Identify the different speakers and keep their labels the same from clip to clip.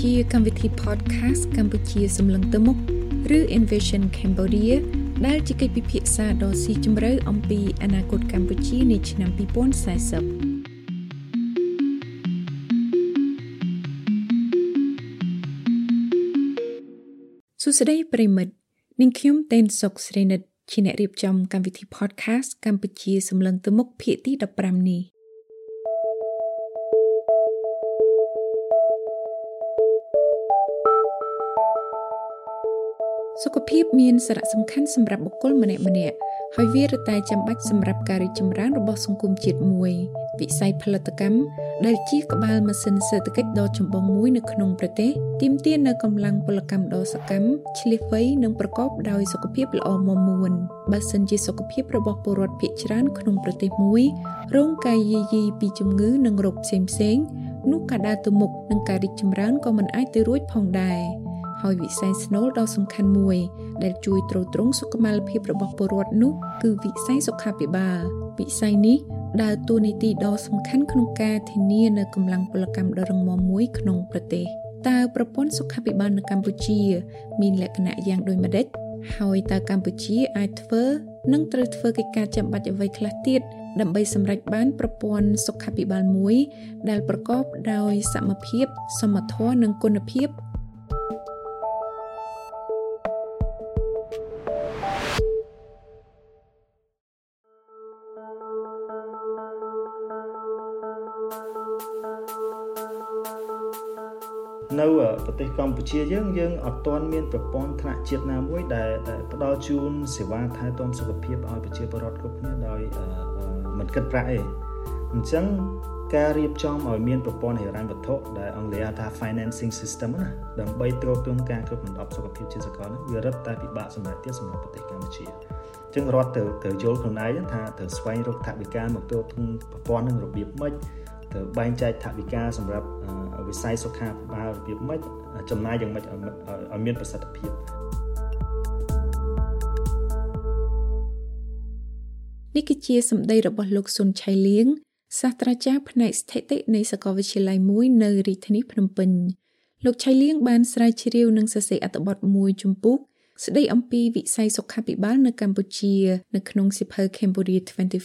Speaker 1: ជាកម្មវិធី podcast កម្ពុជាសម្លឹងទៅមុខឬ Envision Cambodia ដែលជាកិច្ចពិភាក្សាដ៏ស៊ីជម្រៅអំពីអនាគតកម្ពុជានាឆ្នាំ2040សួស្តីប្រិមិត្តនាងខ្ញុំតេនសុកស្រីនិតជាអ្នករៀបចំកម្មវិធី podcast កម្ពុជាសម្លឹងទៅមុខភាគទី15នេះសុខភាពមានសារៈសំខាន់សម្រាប់បុគ្គលម្នាក់ៗហើយវារតែចាំបាច់សម្រាប់ការរីកចម្រើនរបស់សង្គមជាតិមួយវិស័យផលិតកម្មដែលជាក្បាលម៉ាស៊ីនសេដ្ឋកិច្ចដ៏ចម្បងមួយនៅក្នុងប្រទេសទាមទារនូវកម្លាំងពលកម្មដ៏សកម្មឆ្លៀសវៃនិងប្រកបដោយសុខភាពល្អមាំមួនបើសិនជាសុខភាពរបស់ពលរដ្ឋភាគច្រើនក្នុងប្រទេសមួយរងការយាយីពីជំងឺនិងរោគផ្សេងៗនោះការដើរទៅមុខនិងការរីកចម្រើនក៏មិនអាចទៅរួចផងដែរហើយវិស័យស្នូលដ៏សំខាន់មួយដែលជួយទ្រទ្រង់សុខុមាលភាពរបស់ពលរដ្ឋនោះគឺវិស័យសុខាភិបាលវិស័យនេះដើរតួនាទីដ៏សំខាន់ក្នុងការធានានូវកម្លាំងពលកម្មដ៏រឹងមាំមួយក្នុងប្រទេសតើប្រព័ន្ធសុខាភិបាលនៅកម្ពុជាមានលក្ខណៈយ៉ាងដូចម្តេចហើយតើកម្ពុជាអាចធ្វើនិងត្រូវធ្វើកិច្ចការចាំបាច់អ្វីខ្លះទៀតដើម្បីសម្រេចបានប្រព័ន្ធសុខាភិបាលមួយដែលប្រកបដោយសមភាពសមធម៌និងគុណភាព
Speaker 2: នៅប្រទេសកម្ពុជាយើងអត់ទាន់មានប្រព័ន្ធថ្នាក់ជាតិណាមួយដែលផ្ដល់ជូនសេវាថែទាំសុខភាពឲ្យប្រជាពលរដ្ឋគ្រប់គ្នាដោយមិនគិតប្រាក់ទេអញ្ចឹងការរៀបចំឲ្យមានប្រព័ន្ធហិរញ្ញវត្ថុដែលអង់គ្លេសហៅថា financing system ណាដើម្បីទ្រទ្រង់ការគ្រប់គ្រងសុខភាពជាសកលវារឹតតែពិបាកសម្រាប់ទៀតសម្រាប់ប្រទេសកម្ពុជាអញ្ចឹងរដ្ឋត្រូវយល់ខ្លួនឯងថាត្រូវស្វែងរកថវិកាមកទ្រទ្រង់ប្រព័ន្ធនឹងរបៀបម៉េចទៅបែងចែកថវិកាសម្រាប់វិស័យសុខាភិបាលរបៀបម៉េចចំណាយយ៉ាងម៉េចឲ្យមានប្រសិទ្ធភាព
Speaker 1: នេះគឺជាសម្ដីរបស់លោកស៊ុនឆៃលៀងសាស្ត្រាចារ្យផ្នែកស្ថិតិនៃសាកលវិទ្យាល័យមួយនៅរាជធានីភ្នំពេញលោកឆៃលៀងបានស្រាវជ្រាវនិងសរសេរអត្ថបទមួយជំពូកស្ដីអំពីវិស័យសុខាភិបាលនៅកម្ពុជានៅក្នុងសៀវភៅ Cambodia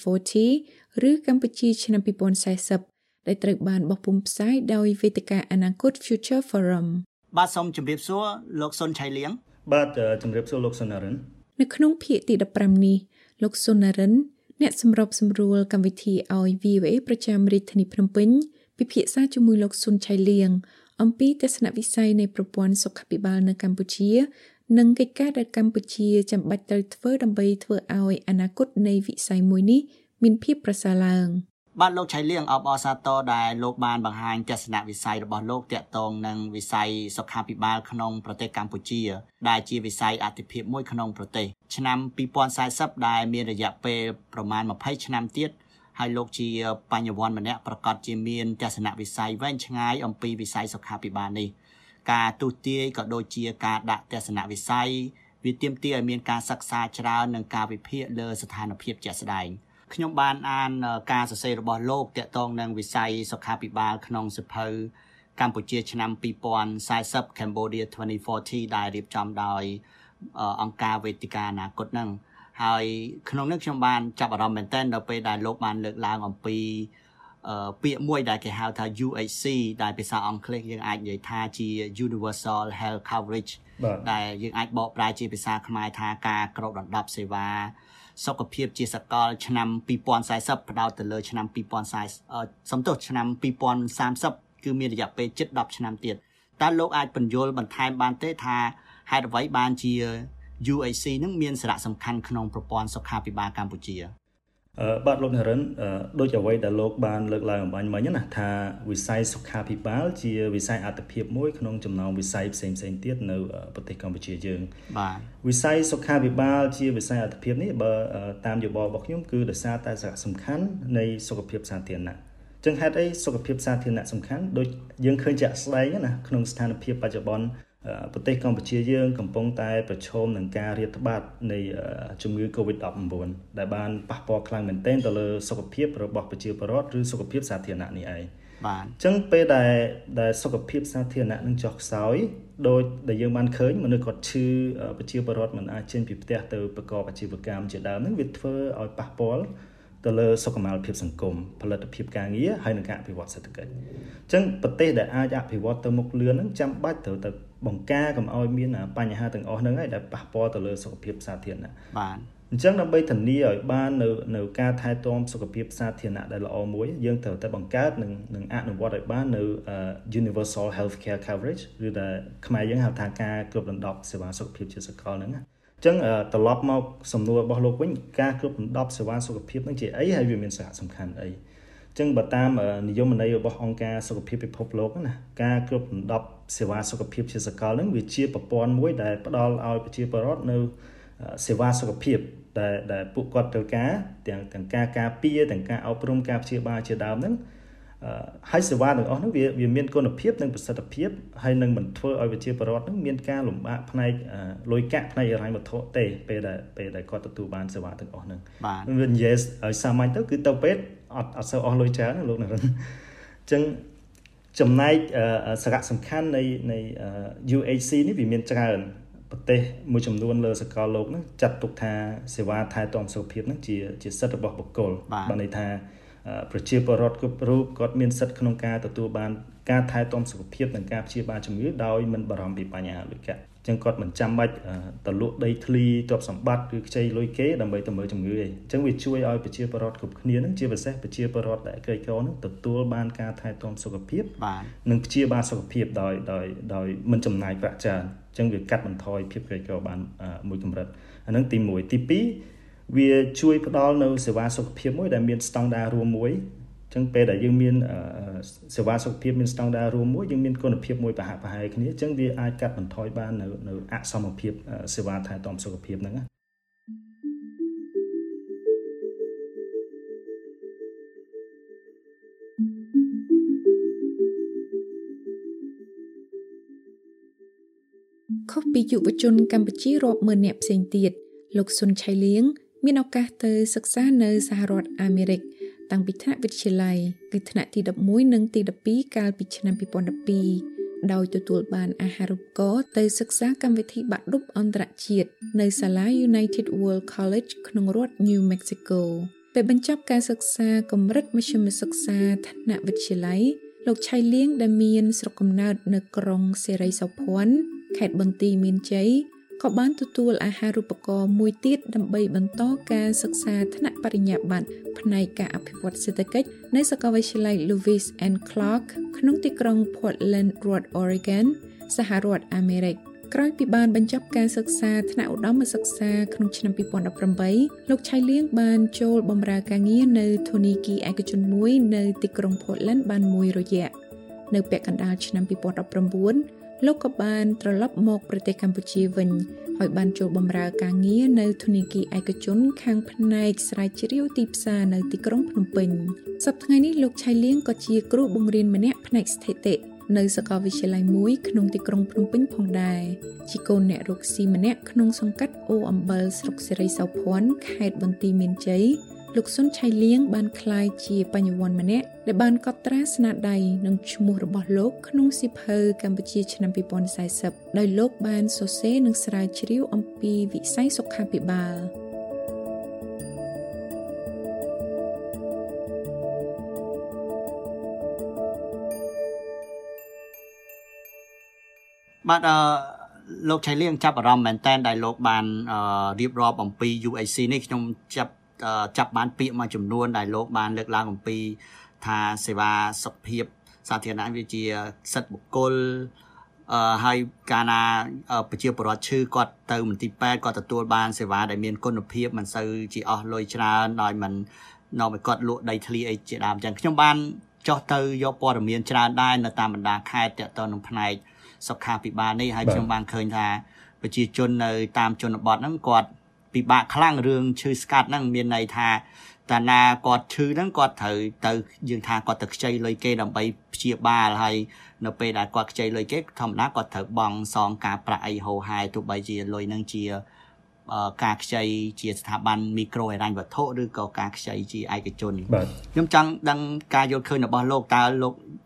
Speaker 1: 2040 ឬកម្ពុជាឆ្នាំ2040ដែលត្រូវបានបោះពុម្ពផ្សាយដោយវេទិកាអនាគត Future Forum
Speaker 3: បាទសូមជម្រាបសួរលោកស៊ុនឆៃលៀង
Speaker 2: បាទជម្រាបសួរលោកស៊ុនណារិន
Speaker 1: នៅក្នុងភាគទី15នេះលោកស៊ុនណារិនអ្នកសម្របសម្រួលកម្មវិធីឲ្យ VOA ប្រចាំរាជធានីភ្នំពេញពិភាក្សាជាមួយលោកស៊ុនឆៃលៀងអំពីទស្សនវិស័យនៃប្រព័ន្ធសុខាភិបាលនៅកម្ពុជានិងកិច្ចការដែលកម្ពុជាចាំបាច់ត្រូវធ្វើដើម្បីធ្វើឲ្យអនាគតនៃវិស័យមួយនេះមានភាពប្រសើរឡើង
Speaker 3: បាទលោកឆៃលៀងអបអរសាទរដែលលោកបានបង្ហាញទស្សនវិស័យរបស់លោកទាក់ទងនឹងវិស័យសុខាភិបាលក្នុងប្រទេសកម្ពុជាដែលជាវិស័យអាទិភាពមួយក្នុងប្រទេសឆ្នាំ2040ដែលមានរយៈពេលប្រមាណ20ឆ្នាំទៀតហើយលោកជាបញ្ញវន្តម្នាក់ប្រកាសជាមានទស្សនវិស័យវែងឆ្ងាយអំពីវិស័យសុខាភិបាលនេះការទូទាយក៏ដូចជាការដាក់ទស្សនវិស័យវាទាមទារឲ្យមានការសិក្សាច្រើននិងការវិភាគលើស្ថានភាពជាក់ស្ដែងខ្ញុំបានអានការសរសេររបស់លោកទាក់ទងនឹងវិស័យសុខាភិបាលក្នុងសៀវភៅកម្ពុជាឆ្នាំ2040 Cambodia 2040ដែលរៀបចំដោយអង្គការវេទិកាអនាគតហ្នឹងហើយក្នុងនោះខ្ញុំបានចាប់អារម្មណ៍មែនទែនដល់ពេលដែលលោកបានលើកឡើងអំពីពាក្យមួយដែលគេហៅថា UHC ដែលភាសាអង់គ្លេសយើងអាចនិយាយថាជា Universal Health Coverage ដែលយើងអាចបកប្រែជាភាសាខ្មែរថាការគ្របដណ្ដប់សេវាសុខភាពជាសកលឆ្នាំ2040ផ្ដោតទៅលើឆ្នាំឆ្នាំ2030គឺមានរយៈពេលជិត10ឆ្នាំទៀតតើលោកអាចបញ្យល់បន្ថែមបានទេថាហេតុអ្វីបានជា UHC នឹងមានសារៈសំខាន់ក្នុងប្រព័ន្ធសុខាភិបាលកម្ពុជា
Speaker 2: បាទលោកនារិនដូចអ្វីដែលលោកបានលើកឡើងអំបញ្ញមិញណាថាវិស័យសុខាភិបាលជាវិស័យអាទិភាពមួយក្នុងចំណោមវិស័យផ្សេងទៀតនៅប្រទេសកម្ពុជាយើង
Speaker 3: បាទ
Speaker 2: វិស័យសុខាភិបាលជាវិស័យអាទិភាពនេះបើតាមយោបល់របស់ខ្ញុំគឺដោយសារតែសារៈសំខាន់នៃសុខភាពសាធារណៈចឹងហេតុអីសុខភាពសាធារណៈសំខាន់ដូចយើងឃើញជាក់ស្ដែងណាក្នុងស្ថានភាពបច្ចុប្បន្នប្រទេសកម្ពុជាយើងកំពុងតែប្រឈមនឹងការរាតត្បាតនៃជំងឺ COVID-19 ដែលបានប៉ះពាល់ខ្លាំងមែនទែនទៅលើសុខភាពរបស់ប្រជាពលរដ្ឋឬសុខភាពសាធារណៈនេះឯង
Speaker 3: បាទ
Speaker 2: អញ្ចឹងពេលដែលសុខភាពសាធារណៈនឹងចុះខ្សោយដោយដែលយើងបានឃើញមនុស្សគាត់ឈឺប្រជាពលរដ្ឋមិនអាចចេញពីផ្ទះទៅប្រកបអាជីវកម្មជាដើមហ្នឹងវាធ្វើឲ្យប៉ះពាល់ទៅលើសុខុមាលភាពសង្គមផលិតភាពការងារហើយនឹងការអភិវឌ្ឍសេដ្ឋកិច្ចអញ្ចឹងប្រទេសដែលអាចអភិវឌ្ឍទៅមុខលឿនហ្នឹងចាំបាច់ត្រូវតែបង្ការកុំឲ្យមានបញ្ហាទាំងអស់ហ្នឹងហើយដែលប៉ះពាល់ទៅលើសុខភាពសាធារណៈ
Speaker 3: បាទ
Speaker 2: អញ្ចឹងដើម្បីធានាឲ្យបាននៅការថែទាំសុខភាពសាធារណៈដែលល្អមួយយើងត្រូវតែបង្កើតនិងអនុវត្តឲ្យបាននៅ Universal Healthcare Coverage ឬដែលខ្មែរយើងហៅថាការគ្រប់ដណ្ដប់សេវាសុខភាពជាសកលហ្នឹងណាអញ្ចឹងត្រឡប់មកសំណួររបស់លោកវិញការគ្រប់ដណ្ដប់សេវាសុខភាពហ្នឹងជាអីហើយវាមានសារៈសំខាន់អីអញ្ចឹងបើតាមនិយមន័យរបស់អង្គការសុខភាពពិភពលោកណាការគ្រប់ដណ្ដប់សេវាសុខភាពជាសកលហ្នឹងវាជាប្រព័ន្ធមួយដែលផ្ដល់ឲ្យប្រជាពលរដ្ឋនៅសេវាសុខភាពដែលពួកគាត់ត្រូវការទាំងការការពារទាំងការអប់រំការព្យាបាលជាដើមហ្នឹងហើយសេវាទាំងអស់ហ្នឹងវាមានគុណភាពនិងប្រសិទ្ធភាពហើយនឹងមិនធ្វើឲ្យប្រជាពលរដ្ឋហ្នឹងមានការលំបាកផ្នែកលុយកាក់ផ្នែកហិរញ្ញវត្ថុទេពេលដែលគាត់ទទួលបានសេវាទាំងអស់ហ្នឹងវានិយាយឲ្យសាមញ្ញទៅគឺទៅពេទ្យអត់សូវអស់លុយច្រើនណាលោកណាអញ្ចឹងចំណែកសារៈសំខាន់នៃ UHC នេះវាមានច្រើនប្រទេសមួយចំនួនលើសកលលោកហ្នឹងចាត់ទុកថាសេវាថែទាំសុខភាពហ្នឹងជាសិទ្ធិរបស់បុគ្គលបានន័យថាប្រជាពលរដ្ឋគ្រប់រូបគាត់មានសិទ្ធិក្នុងការទទួលបានការថែទាំសុខភាពនិងការព្យាបាលជំងឺដោយមិនបារម្ភពីបញ្ហាលុយកាក់អញ្ចឹងគាត់មិនចាំបាច់ទៅលក់ដីធ្លីទ្រព្យសម្បត្តិឬខ្ចីលុយគេដើម្បីទៅមើលជំងឺទេអញ្ចឹងវាជួយឲ្យប្រជាពលរដ្ឋគ្រប់គ្នាហ្នឹងជាពិសេសប្រជាពលរដ្ឋដែលក្រីក្រហ្នឹងទទួលបានការថែទាំសុខភាពនិងព្យាបាលសុខភាពដោយមិនចំណាយប្រាក់ច្រើនអញ្ចឹងវាកាត់បន្ថយភាពក្រីក្របានមួយកម្រិតអាហ្នឹងទី1ទី2វាជួយផ្ដល់នៅសេវាសុខភាពមួយដែលមានស្តង់ដាររួមមួយអញ្ចឹងពេលដែលយើងមានសេវាសុខភាពមានស្តង់ដាររួមមួយយើងមានគុណភាពមួយប្រហាក់ប្រហែលគ្នាអញ្ចឹងវាអាចកាត់បន្ថយបាននៅអសមភាពសេវាថែទាំសុខភាពហ្នឹងណា
Speaker 1: ខុសពីយុវជនកម្ពុជារាប់ម៉ឺននាក់ផ្សេងទៀតលោកស៊ុនឆៃលៀងមានឱកាសទៅសិក្សានៅសហរដ្ឋអាមេរិកតាំងពីថ្នាក់វិទ្យាល័យគឺថ្នាក់ទី11និងទី12កាលពីឆ្នាំ2012ដោយទទួលបានអាហារូបករណ៍ទៅសិក្សាកម្មវិធីបាក់ឌុបអន្តរជាតិនៅសាលា United World College ក្នុងរដ្ឋ New Mexico ពេលបញ្ចប់ការសិក្សាកម្រិតមធ្យមសិក្សាថ្នាក់វិទ្យាល័យលោកឆៃលៀងដែលមានស្រុកកំណើតនៅក្រុងសេរីសោភ័ណ្ឌខេត្តបន្ទាយមានជ័យក៏បានទទួលអាហារូបករណ៍មួយទៀតដើម្បីបន្តការសិក្សាថ្នាក់បរិញ្ញាបត្រផ្នែកការអភិវឌ្ឍសេដ្ឋកិច្ចនៅសាកលវិទ្យាល័យ Lewis and Clark ក្នុងទីក្រុង Portland រដ្ឋ Oregon សហរដ្ឋអាមេរិកក្រោយពីបានបញ្ចប់ការសិក្សាថ្នាក់ឧត្តមសិក្សាក្នុងឆ្នាំ2018លោកឆៃលៀងបានចូលបម្រើការងារនៅធនាគារឯកជនមួយនៅទីក្រុង Portland បានមួយរយៈនៅពាក់កណ្ដាលឆ្នាំ2019លោកក៏បានត្រឡប់មកប្រទេសកម្ពុជាវិញហើយបានចូលបម្រើការងារនៅធនាគារឯកជនខាងផ្នែកស្រាវជ្រាវទីផ្សារនៅទីក្រុងភ្នំពេញសប្តាហ៍ថ្ងៃនេះលោកឆៃលៀងក៏ជាគ្រូបង្រៀនម្នាក់ផ្នែកស្ថិតិនៅសាកលវិទ្យាល័យមួយក្នុងទីក្រុងភ្នំពេញផងដែរជាកូនអ្នករកស៊ីម្នាក់ក្នុងសង្កាត់អូអំបិលស្រុកសេរីសោភ័ណ្ឌខេត្តបន្ទាយមានជ័យលោកស៊ុនឆៃលៀងបានក្លាយជាបញ្ញវន្តម្នាក់ដែលបានកត់ត្រាស្នាដៃនិងឈ្មោះរបស់លោកក្នុងសៀវភៅកម្ពុជាឆ្នាំ2040ដោយលោកបានសរសេរនិងស្រាវជ្រាវអំពីវិស័យសុខាភិបាល
Speaker 3: បាទលោកឆៃលៀងចាប់អារម្មណ៍មែនតើដែលលោកបានរៀបរាប់អំពី UHC នេះខ្ញុំចាប់បានពាក្យមួយចំនួនដែលលោកបានលើកឡើងអំពីថាសេវាសុខភាពសាធារណៈវាជាសិទ្ធិបុគ្គលហើយកាលណាប្រជាពលរដ្ឋឈឺគាត់ទៅមន្ទីរពេទ្យគាត់ទទួលបានសេវាដែលមានគុណភាពមិនសូវជាអស់លុយច្រើនដោយមិននាំឲ្យគាត់លក់ដីធ្លីអីជាដើមអញ្ចឹងខ្ញុំបានចុះទៅយកព័ត៌មានច្រើនដែរនៅតាមបណ្ដាខេត្តទាក់ទងនឹងផ្នែកសុខាភិបាលនេះហើយខ្ញុំបានឃើញថាប្រជាជននៅតាមជនបទហ្នឹងគាត់ពិបាកខ្លាំងរឿងឈឺស្កាត់ហ្នឹងមានន័យថាតាណាគាត់ឈឺហ្នឹងគាត់ត្រូវទៅយើងថាគាត់ទៅខ្ចីលុយគេដើម្បីព្យាបាលហើយនៅពេលដែលគាត់ខ្ចីលុយគេធម្មតាគាត់ត្រូវបង់សងការប្រាក់អីហូរហែទោះបីជាលុយហ្នឹងជាការខ្ចីជាស្ថាប័នមីក្រូហិរញ្ញវត្ថុឬក៏ការខ្ចីជាឯកជនខ្ញុំចង់ដឹងការយល់ឃើញរបស់លោកតើលោក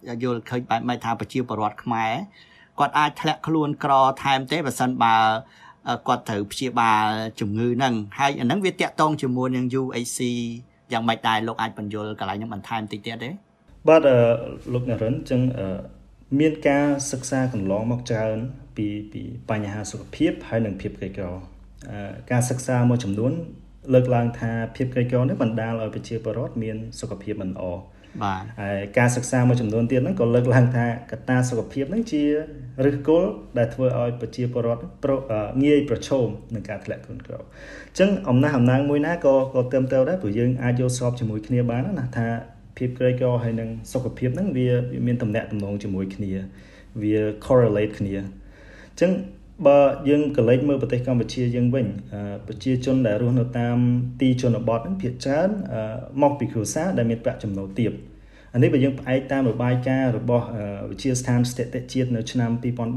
Speaker 3: យល់ឃើញបែបមិនថាប្រជាពលរដ្ឋខ្មែរគាត់អាចធ្លាក់ខ្លួនក្រថែមទេបើសិនបើគាត់ត្រូវព្យាបាលជំងឺហ្នឹងហើយអាហ្នឹងវាតាក់ទងជាមួយនឹង UHC យ៉ាងម៉េចដែរលោកអាចបញ្យល់កន្លែងហ្នឹងបន្ថែមតិចទៀតទេ
Speaker 2: បាទលោកនរិនចឹងមានការសិក្សាកន្លងមកច្រើនពីបញ្ហាសុខភាពហើយនិងភាពក្រីក្រការសិក្សាមួយចំនួនលើកឡើងថាភាពក្រីក្រនេះបណ្ដាលឲ្យប្រជាពលរដ្ឋមានសុខភាពមិនល្អ
Speaker 3: បាទ
Speaker 2: ហើយការសិក្សាមួយចំនួនទៀតហ្នឹងក៏លើកឡើងថាកត្តាសុខភាពហ្នឹងជាឫសគល់ដែលធ្វើឲ្យប្រជាពលរដ្ឋងាយប្រឈមនឹងការធ្លាក់ខ្លួនក្រអញ្ចឹងអំណះមួយណាក៏ត្រឹមត្រូវដែរព្រោះយើងអាចយកស្របជាមួយគ្នាបានណាថាភាពក្រីក្រហើយនិងសុខភាពហ្នឹងវាមានទំនាក់ទំនងជាមួយគ្នាវា correlate គ្នាអញ្ចឹងបើយើងក៏លេចមើលប្រទេសកម្ពុជាយើងវិញប្រជាជនដែលរស់នៅតាមទីជនបទហ្នឹងភាគច្រើនមកពីគ្រួសារដែលមានប្រាក់ចំណូលទាបអានេះបើយើងផ្អែកតាមរបាយការណ៍របស់វិទ្យាស្ថានស្ថិតិជាតិនៅឆ្នាំ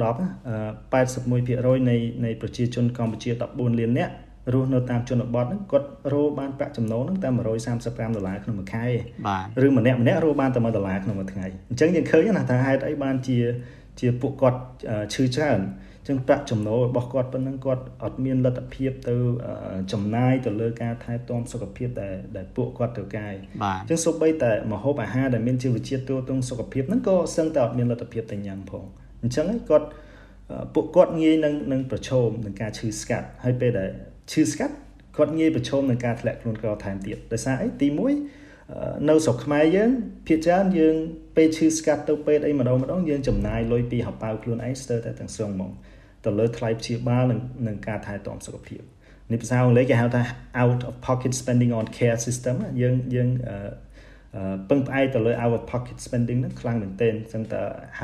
Speaker 2: 2010 81% នៃប្រជាជនកម្ពុជា14លាននាក់រស់នៅតាមជនបទហ្នឹងគាត់រកបានប្រាក់ចំណូលហ្នឹងតែ$135ក្នុងមួយខែឬម្នាក់រកបានតែ$1ក្នុងមួយថ្ងៃអញ្ចឹងយើងឃើញណាថាហេតុអីបានជាពួកគាត់ឈឺច្រើនចឹងប្រាក់ចំណូលរបស់គាត់ប៉ុណ្ណឹងគាត់អត់មានលទ្ធភាពទៅចំណាយទៅលើការថែទាំសុខភាពដែលពួកគាត់ត្រូវការចឹងសូម្បីតែម្ហូបអាហារដែលមានជីវជាតិទូទៅសុខភាពហ្នឹងក៏សឹងតែអត់មានលទ្ធភាពទៅញ៉ាំផងអញ្ចឹងពួកគាត់ងាយនឹងប្រឈមនឹងការឈឺស្កាត់ហើយពេលដែលឈឺស្កាត់គាត់ងាយប្រឈមនឹងការធ្លាក់ខ្លួនក្រថែមទៀតដោយសារអីទី1នៅស្រុកខ្មែរយើងភាគច្រើនយើងពេលឈឺស្កាត់ទៅពេទ្យអីម្ដងយើងចំណាយលុយពីហបៅខ្លួនឯងស្ទើរតែទាំងស្រុងហ្មងទៅលើថ្លៃព្យាបាលនិងការថែទាំសុខភាពនេះភាសាអង់គ្លេសគេហៅថា out of pocket spending on care system យើងពឹងផ្អែកទៅលើ out of pocket spending ហ្នឹងខ្លាំងមែនទែនចឹងតែ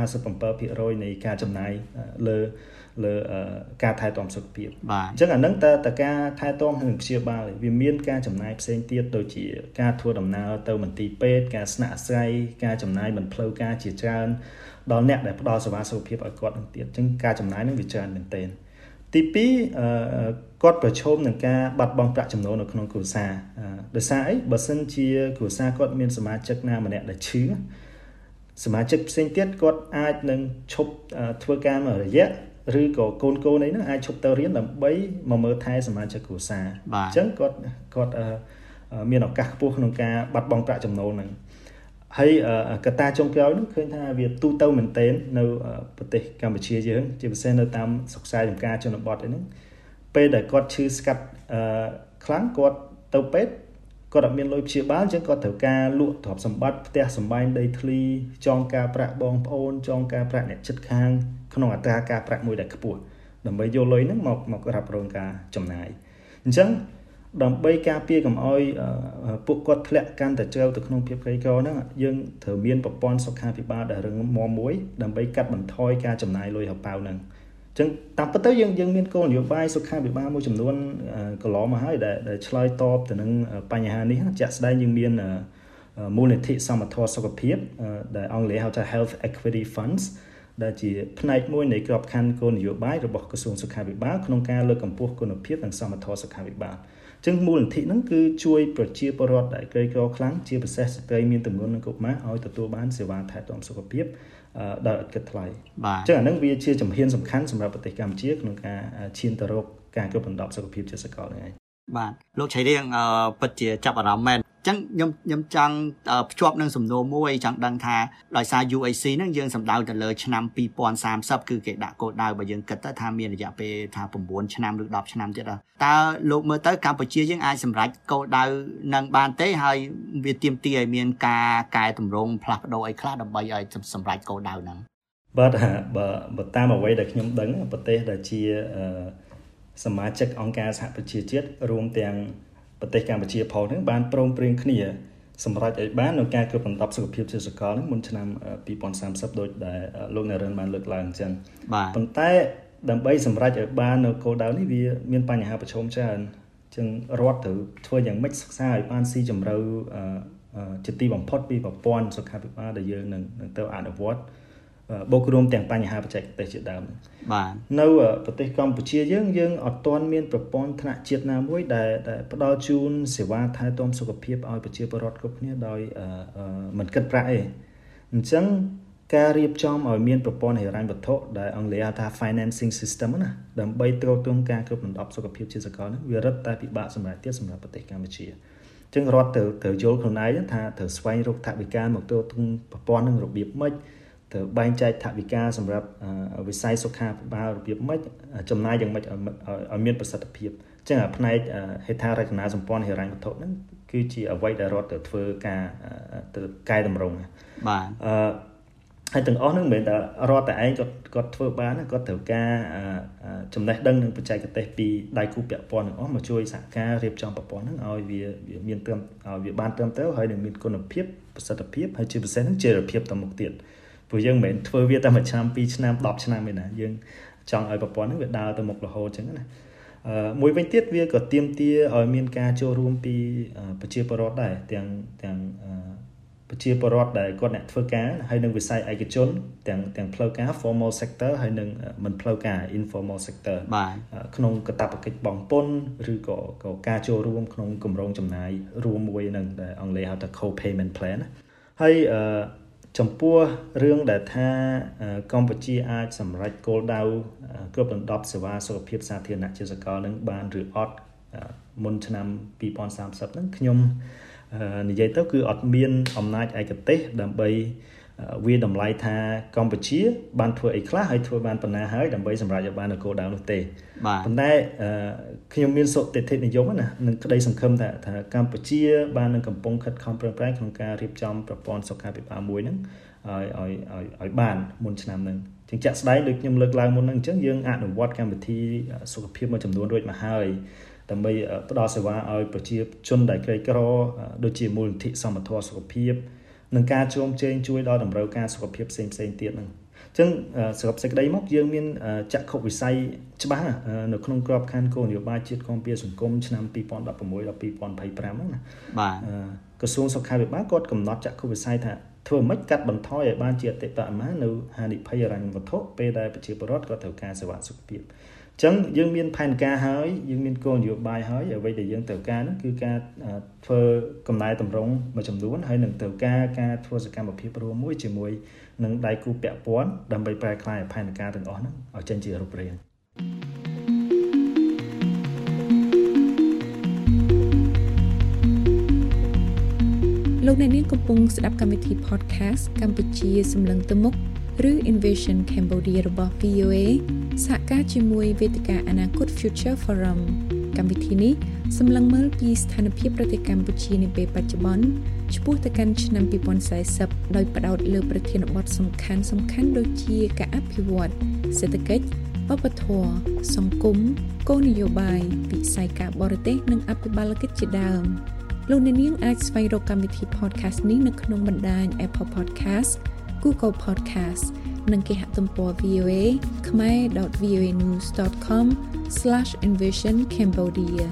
Speaker 2: 57% នៃការចំណាយលើការថែទាំសុខភាពអញ្ចឹងអាហ្នឹងតើការថែទាំនិងព្យាបាលវាមានការចំណាយផ្សេងទៀតដូចជាការធ្វើដំណើរទៅមន្ទីរពេទ្យការស្នាក់អាស្រ័យការចំណាយមិនផ្លូវការជាច្រើនដល់អ្នកដែលផ្ដល់សេវាសុខភាពឲ្យគាត់នឹងទៀតអញ្ចឹងការចំណាយនឹងវាច្រើនមែនទែនទី2គាត់ប្រឈមនឹងការបាត់បង់ប្រាក់ចំណូលនៅក្នុងគ្រួសារដោយសារអីបើសិនជាគ្រួសារគាត់មានសមាជិកណាម្នាក់ដែលឈឺសមាជិកផ្សេងទៀតគាត់អាចនឹងឈប់ធ្វើការមួយរយៈឬក៏កូនអីហ្នឹងអាចឈប់ទៅរៀនដើម្បីមកមើលថែសមាជិកគ្រួសារអញ្ចឹងគាត់មានឱកាសខ្ពស់ក្នុងការបាត់បង់ប្រាក់ចំណូលហ្នឹងហើយកត្តាចុងក្រោយនោះឃើញថាវាទូទៅមែនទែននៅប្រទេសកម្ពុជាយើងជាពិសេសនៅតាមស្រុកស្រែចំការជនបទហ្នឹងពេលដែលគាត់ឈឺស្កាត់ខ្លាំងគាត់ទៅពេទ្យគាត់អត់មានលុយព្យាបាលអញ្ចឹងគាត់ត្រូវការលក់ទ្រព្យសម្បត្តិផ្ទះសម្បែងដីធ្លីចងការប្រាក់បងប្អូនចងការប្រាក់អ្នកជិតខាងក្នុងអត្រាការប្រាក់មួយដែលខ្ពស់ដើម្បីយកលុយហ្នឹងមករ៉ាប់រងការចំណាយអញ្ចឹងដើម្បីការពារកុំឲ្យពួកគាត់ធ្លាក់កាន់តែជ្រៅទៅក្នុងភាពក្រីក្រហ្នឹងយើងត្រូវមានប្រព័ន្ធសុខាភិបាលដែលរឹងមាំមួយដើម្បីកាត់បន្ថយការចំណាយលុយហបៅហ្នឹងអញ្ចឹងតាមពិតទៅយើងមានគោលនយោបាយសុខាភិបាលមួយចំនួនកន្លងមកហើយដែលឆ្លើយតបទៅនឹងបញ្ហានេះជាក់ស្ដែងយើងមានមូលនិធិសមត្ថសុខភាពដែលអង់គ្លេសហៅថា Health Equity Funds ដែលជាផ្នែកមួយនៃក្របខ័ណ្ឌគោលនយោបាយរបស់ក្រសួងសុខាភិបាលក្នុងការលើកកម្ពស់គុណភាពនិងសមត្ថសុខាភិបាលចឹងមូលនិធិហ្នឹងគឺជួយប្រជាពលរដ្ឋដែលក្រីក្រខ្លាំងជាពិសេសស្ត្រីមានទម្ងន់និងកុមារឲ្យទទួលបានសេវាថែទាំសុខភាពដោយឥតគិតថ្លៃចឹងអាហ្នឹងវាជាជំហានសំខាន់សម្រាប់ប្រទេសកម្ពុជាក្នុងការឈានទៅរកការគ្រប់បណ្ដប់សុខភាពជាសកលហ្នឹងឯង
Speaker 3: បាទលោកឆៃរៀងពិតជាចាប់អារម្មណ៍មែនអញ្ចឹងខ្ញុំចង់ភ្ជាប់នឹងសំណួរមួយចង់ដឹងថាដោយសារ UHC ហ្នឹងយើងសម្ដៅទៅលើឆ្នាំ2030គឺគេដាក់គោលដៅបើយើងគិតទៅថាមានរយៈពេលថា9ឆ្នាំឬ10ឆ្នាំទៀតតើលោកមើលទៅកម្ពុជាយើងអាចសម្រេចគោលដៅនឹងបានទេហើយវាទាមទារឲ្យមានការកែតម្រង់ផ្លាស់ប្ដូរអីខ្លះដើម្បីឲ្យសម្រេចគោលដៅហ្នឹង
Speaker 2: បាទបើតាមអ្វីដែលខ្ញុំដឹងប្រទេសដែលជាសមាជិកអង្គការសហប្រជាជាតិរួមទាំងប្រទេសកម្ពុជាផងហ្នឹងបានព្រមព្រៀងគ្នាសម្រាប់ឲ្យបាននៅការគ្រប់បណ្ដប់សុខភាពជាសកលហ្នឹងមុនឆ្នាំ2030ដូចដែលលោកនរិនបានលើកឡើងអញ្ចឹងប៉ុន្តែដើម្បីសម្រេចឲ្យបាននៅគោលដៅនេះវាមានបញ្ហាប្រឈមច្រើនអញ្ចឹងរដ្ឋត្រូវធ្វើយ៉ាងម៉េចសិក្សាឲ្យបានស៊ីជម្រៅជាទីបំផុតពីប្រព័ន្ធសុខាភិបាលដែលយើងនឹងទៅអនុវត្តបូករួមទាំងបញ្ហាបច្ចេកទេសជាដើម
Speaker 3: បាទ
Speaker 2: នៅប្រទេសកម្ពុជាយើងអត់ទាន់មានប្រព័ន្ធថ្នាក់ជាតិណាមួយដែលផ្ដល់ជូនសេវាថែទាំសុខភាពឲ្យប្រជាពលរដ្ឋគ្រប់គ្នាដោយមិនគិតប្រាក់ទេអញ្ចឹងការរៀបចំឲ្យមានប្រព័ន្ធហិរញ្ញវត្ថុដែលអង់គ្លេសហៅថា financing system ណាដើម្បីទ្រទ្រង់ការគ្រប់គ្រងសុខភាពជាសកលហ្នឹងវារឹតតែពិបាកសម្រាប់ទៀតសម្រាប់ប្រទេសកម្ពុជាអញ្ចឹងរដ្ឋត្រូវយល់ខ្លួនឯងថាត្រូវស្វែងរកថវិកាមកទ្រទ្រង់ប្រព័ន្ធហ្នឹងរបៀបម៉េចត្រូវបែងចែកថវិកាសម្រាប់វិស័យសុខាភិបាលរបៀបម៉េចចំណាយយ៉ាងម៉េចឲ្យមានប្រសិទ្ធភាពអញ្ចឹងផ្នែកហេដ្ឋារចនាសម្ព័ន្ធហិរញ្ញវត្ថុហ្នឹងគឺជាអ្វីដែលរដ្ឋត្រូវធ្វើការទៅកែតម្រង់
Speaker 3: បាទ
Speaker 2: ហើយទាំងអស់ហ្នឹងមិនមែនតែរដ្ឋតែឯងគាត់ធ្វើបានគាត់ត្រូវការចំណេះដឹងនិងបច្ចេកទេសពីដៃគូពាក់ព័ន្ធទាំងអស់មកជួយសហការរៀបចំប្រព័ន្ធហ្នឹងឲ្យវាមានឲ្យវាបានត្រឹមត្រូវហើយនឹងមានគុណភាពប្រសិទ្ធភាពហើយជាពិសេសហ្នឹងជារភាពទៅមុខទៀតព្រោះយើងមិនមែនធ្វើវាតែមួយឆ្នាំ2ឆ្នាំ10ឆ្នាំទេណាយើងចង់ឲ្យប្រព័ន្ធហ្នឹងវាដើរទៅមុខរហូតអញ្ចឹងណាមួយវិញទៀតវាក៏ទាមទារឲ្យមានការចូលរួមពីប្រជាពលរដ្ឋដែរទាំងប្រជាពលរដ្ឋដែលគាត់អ្នកធ្វើការហើយនឹងវិស័យឯកជនទាំងផ្លូវការ formal sector ហើយនឹងមិនផ្លូវការ informal sector ក្នុងកាតព្វកិច្ចបង់ពន្ធឬក៏ការចូលរួមក្នុងគម្រោងចំណាយរួមមួយនឹងដែលអង់គ្លេសហៅថា co-payment plan ហើយចំពោះរឿងដែលថាកម្ពុជាអាចសម្រេចគោលដៅគ្រប់ដណ្ដប់សេវាសុខភាពសាធារណៈជាសកលនឹងបានឬអត់មុនឆ្នាំ2030ហ្នឹងខ្ញុំនិយាយទៅគឺអត់មានអំណាចឯកទេសដើម្បីវាតម្លៃថាកម្ពុជាបានធ្វើអីខ្លះហើយធ្វើបានប៉ុណ្ណាហើយដើម្បីសម្រេចឲ្យបានគោលដៅនោះទេប៉ុន្តែខ្ញុំមានសុតិធិនិយមណានឹងក្តីសង្ឃឹមថាកម្ពុជាបាននឹងកំពុងខិតខំប្រឹងប្រែងក្នុងការរៀបចំប្រព័ន្ធសុខាភិបាលមួយហ្នឹងឲ្យបានមុនឆ្នាំហ្នឹងជាងចាក់ស្ដែងដូចខ្ញុំលើកឡើងមុនហ្នឹងអញ្ចឹងយើងអនុវត្តកម្មវិធីសុខភាពមួយចំនួនរួចមកហើយដើម្បីផ្ដល់សេវាឲ្យប្រជាជនដែលក្រីក្រដូចជាមូលនិធិសមត្ថសុខភាពនិងការជួមជែងជួយដល់តម្រូវការសុខភាពផ្សេងទៀតហ្នឹងអញ្ចឹងសរុបសេចក្តីមកយើងមានចក្ខុវិស័យច្បាស់នៅក្នុងក្របខ័ណ្ឌគោលនយោបាយជាតិគាំពារសង្គមឆ្នាំ2016ដល់2025ហ្នឹងណា
Speaker 3: បាទ
Speaker 2: ក្រសួងសុខាភិបាលគាត់កំណត់ចក្ខុវិស័យថាធ្វើម៉េចកាត់បន្ថយឲ្យបានជាអតិបរមានៅហានិភ័យហិរញ្ញវត្ថុពេលដែលប្រជាពលរដ្ឋគាត់ត្រូវការសេវាសុខភាពអញ្ចឹងយើងមានផែនការហើយយើងមានគោលនយោបាយហើយអ្វីដែលយើងត្រូវការនោះគឺការធ្វើកំណែតម្រង់មួយចំនួនហើយនឹងត្រូវការធ្វើសកម្មភាពរួមមួយជាមួយនឹងដៃគូពាក់ព័ន្ធដើម្បីប្រែក្លាយផែនការទាំងអស់ហ្នឹងឲ្យចេញជារូបរាង
Speaker 1: លោកអ្នកនាងកំពុងស្ដាប់កម្មវិធី podcast កម្ពុជាសម្លឹងទៅមុខឬ Innovation Cambodia របស់ VOA សហការជាមួយវេទិកាអនាគត Future Forum កម្មវិធីនេះសម្លឹងមើលពីស្ថានភាពប្រទេសកម្ពុជានាពេលបច្ចុប្បន្នឆ្ពោះទៅកាន់ឆ្នាំ2040ដោយផ្ដោតលើប្រធានបទសំខាន់ដូចជាការអភិវឌ្ឍសេដ្ឋកិច្ចវប្បធម៌សង្គមគោលនយោបាយវិស័យការបរទេសនិងអភិបាលកិច្ចជាដើមលោកអ្នកនាងអាចស្វែងរកកម្មវិធី podcast នេះនៅក្នុងបណ្ដាញ Apple Podcast Google Podcast និងគេហទំព័រ VOA khmer.voanews.com/envisioncambodia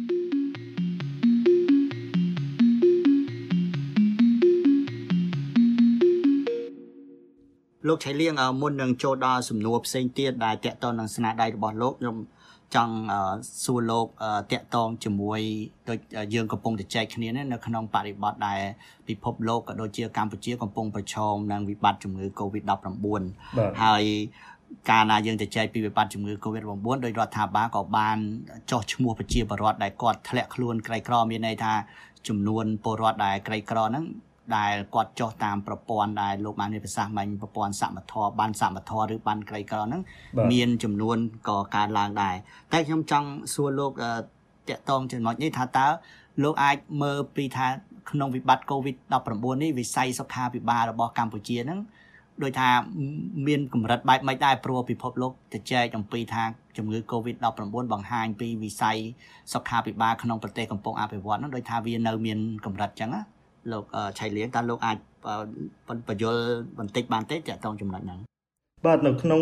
Speaker 3: លោកឆៃលៀងមុននឹងចូលដល់សំណួរផ្សេងទៀតដែលតាក់ទងនឹងស្នាដៃរបស់លោកខ្ញុំចង់សួរលោកតាក់ទងជាមួយដូចយើងកំពុងតែចែកគ្នានៅក្នុងបរិបទដែលពិភពលោកក៏ដូចជាកម្ពុជាកំពុងប្រឈមនឹងវិបត្តិជំងឺ COVID-19 ហើយកាលណាយើងទៅចែកពីវិបត្តិជំងឺ COVID-19 ដោយរដ្ឋាភិបាលក៏បានចោះឈ្មោះប្រជាពលរដ្ឋដែលគាត់ធ្លាក់ខ្លួនក្រីក្រមានន័យថាចំនួនពលរដ្ឋដែលក្រីក្រហ្នឹងដែលគាត់ចុះតាមប្រព័ន្ធដែលលោកបានមានប្រសាសន៍មិញប្រព័ន្ធសមត្ថភាពបានសមត្ថភាពឬបានក្រីក្រហ្នឹងមានចំនួនក៏កើនឡើងដែរតែខ្ញុំចង់សួរលោកតាក់ទងចំណុចនេះថាតើលោកអាចមើលពីថាក្នុងវិបត្តិ COVID-19 នេះវិស័យសុខាភិបាលរបស់កម្ពុជាហ្នឹងដោយថាមានកម្រិតបែបម៉េចដែរព្រោះពិភពលោកទៅចែកអំពីថាជំងឺ COVID-19 បង្ហាញពីវិស័យសុខាភិបាលក្នុងប្រទេសកំពុងអភិវឌ្ឍហ្នឹងដោយថាវានៅមានកម្រិតអញ្ចឹងណាលោកឆៃលៀងតើលោកអាចបញ្យល់បន្តិចបានទេតាក់ទងចំណុចហ្នឹង
Speaker 2: បាទនៅក្នុង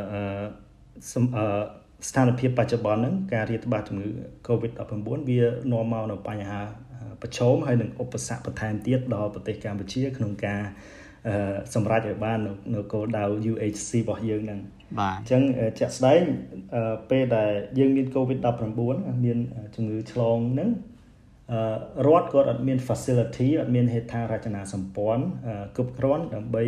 Speaker 2: ស្ថានភាពបច្ចុប្បន្នហ្នឹងការរាតត្បាតជំងឺ COVID-19 វានាំមកនៅបញ្ហាប្រឈមហើយនឹងឧបសគ្គបន្ថែមទៀតដល់ប្រទេសកម្ពុជាក្នុងការសម្រេចឲ្យបាននៅគោលដៅ UHC របស់យើងហ្នឹង
Speaker 3: បាទ
Speaker 2: អញ្ចឹងជាក់ស្ដែងពេលដែលយើងមាន COVID-19 មានជំងឺឆ្លងហ្នឹងរដ្ឋគាត់អត់មាន facility អត់មានហេដ្ឋារចនាសម្ព័ន្ធគ្រប់គ្រាន់ដើម្បី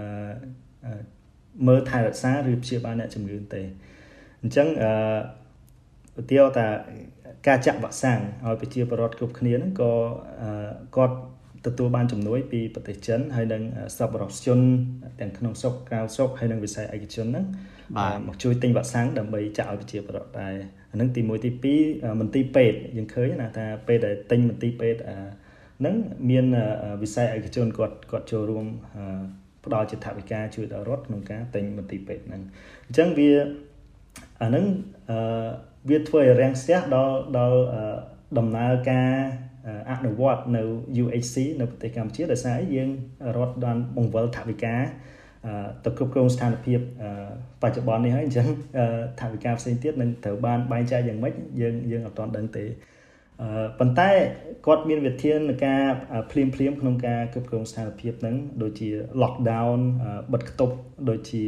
Speaker 2: មើលថែរក្សាឬព្យាបាលអ្នកជំងឺទេអញ្ចឹងឧទាហរណ៍ថាការចាក់វ៉ាក់សាំងឲ្យប្រជាពលរដ្ឋគ្រប់គ្នាហ្នឹងក៏គាត់ទទួលបានជំនួយពីប្រទេសចិនហើយនឹងសប្បុរសជនទាំងក្នុងស្រុកក្រៅស្រុកហើយនឹងវិស័យឯកជនហ្នឹងមកជួយទិញវ៉ាក់សាំងដើម្បីចាក់ឲ្យប្រជាពលរដ្ឋដែរអាហ្នឹងទី1ទី2មន្ទីរពេទ្យយើងឃើញណាថាពេលដែលទិញមន្ទីរពេទ្យហ្នឹងមានវិស័យឯកជនគាត់ចូលរួមផ្ដល់ជាថវិកាជួយដល់រដ្ឋក្នុងការទិញមន្ទីរពេទ្យហ្នឹងអញ្ចឹងវាអាហ្នឹងវាធ្វើឲ្យរាំងស្ទះដល់ដំណើរការអនុវត្តនៅ UHC នៅប្រទេសកម្ពុជាដោយសារយើងរដ្ឋបានបង្វិលថវិកាទៅគ្រប់គ្រងស្ថានភាពបច្ចុប្បន្ននេះហើយអញ្ចឹងថវិកាផ្សេងទៀតនឹងត្រូវបានបែងចែកយ៉ាងម៉េចយើងអត់ទាន់ដឹងទេប៉ុន្តែគាត់មានវិធានការភ្លាមក្នុងការគ្រប់គ្រងស្ថានភាពហ្នឹងដូចជា lockdown បិទគប់ដូចជា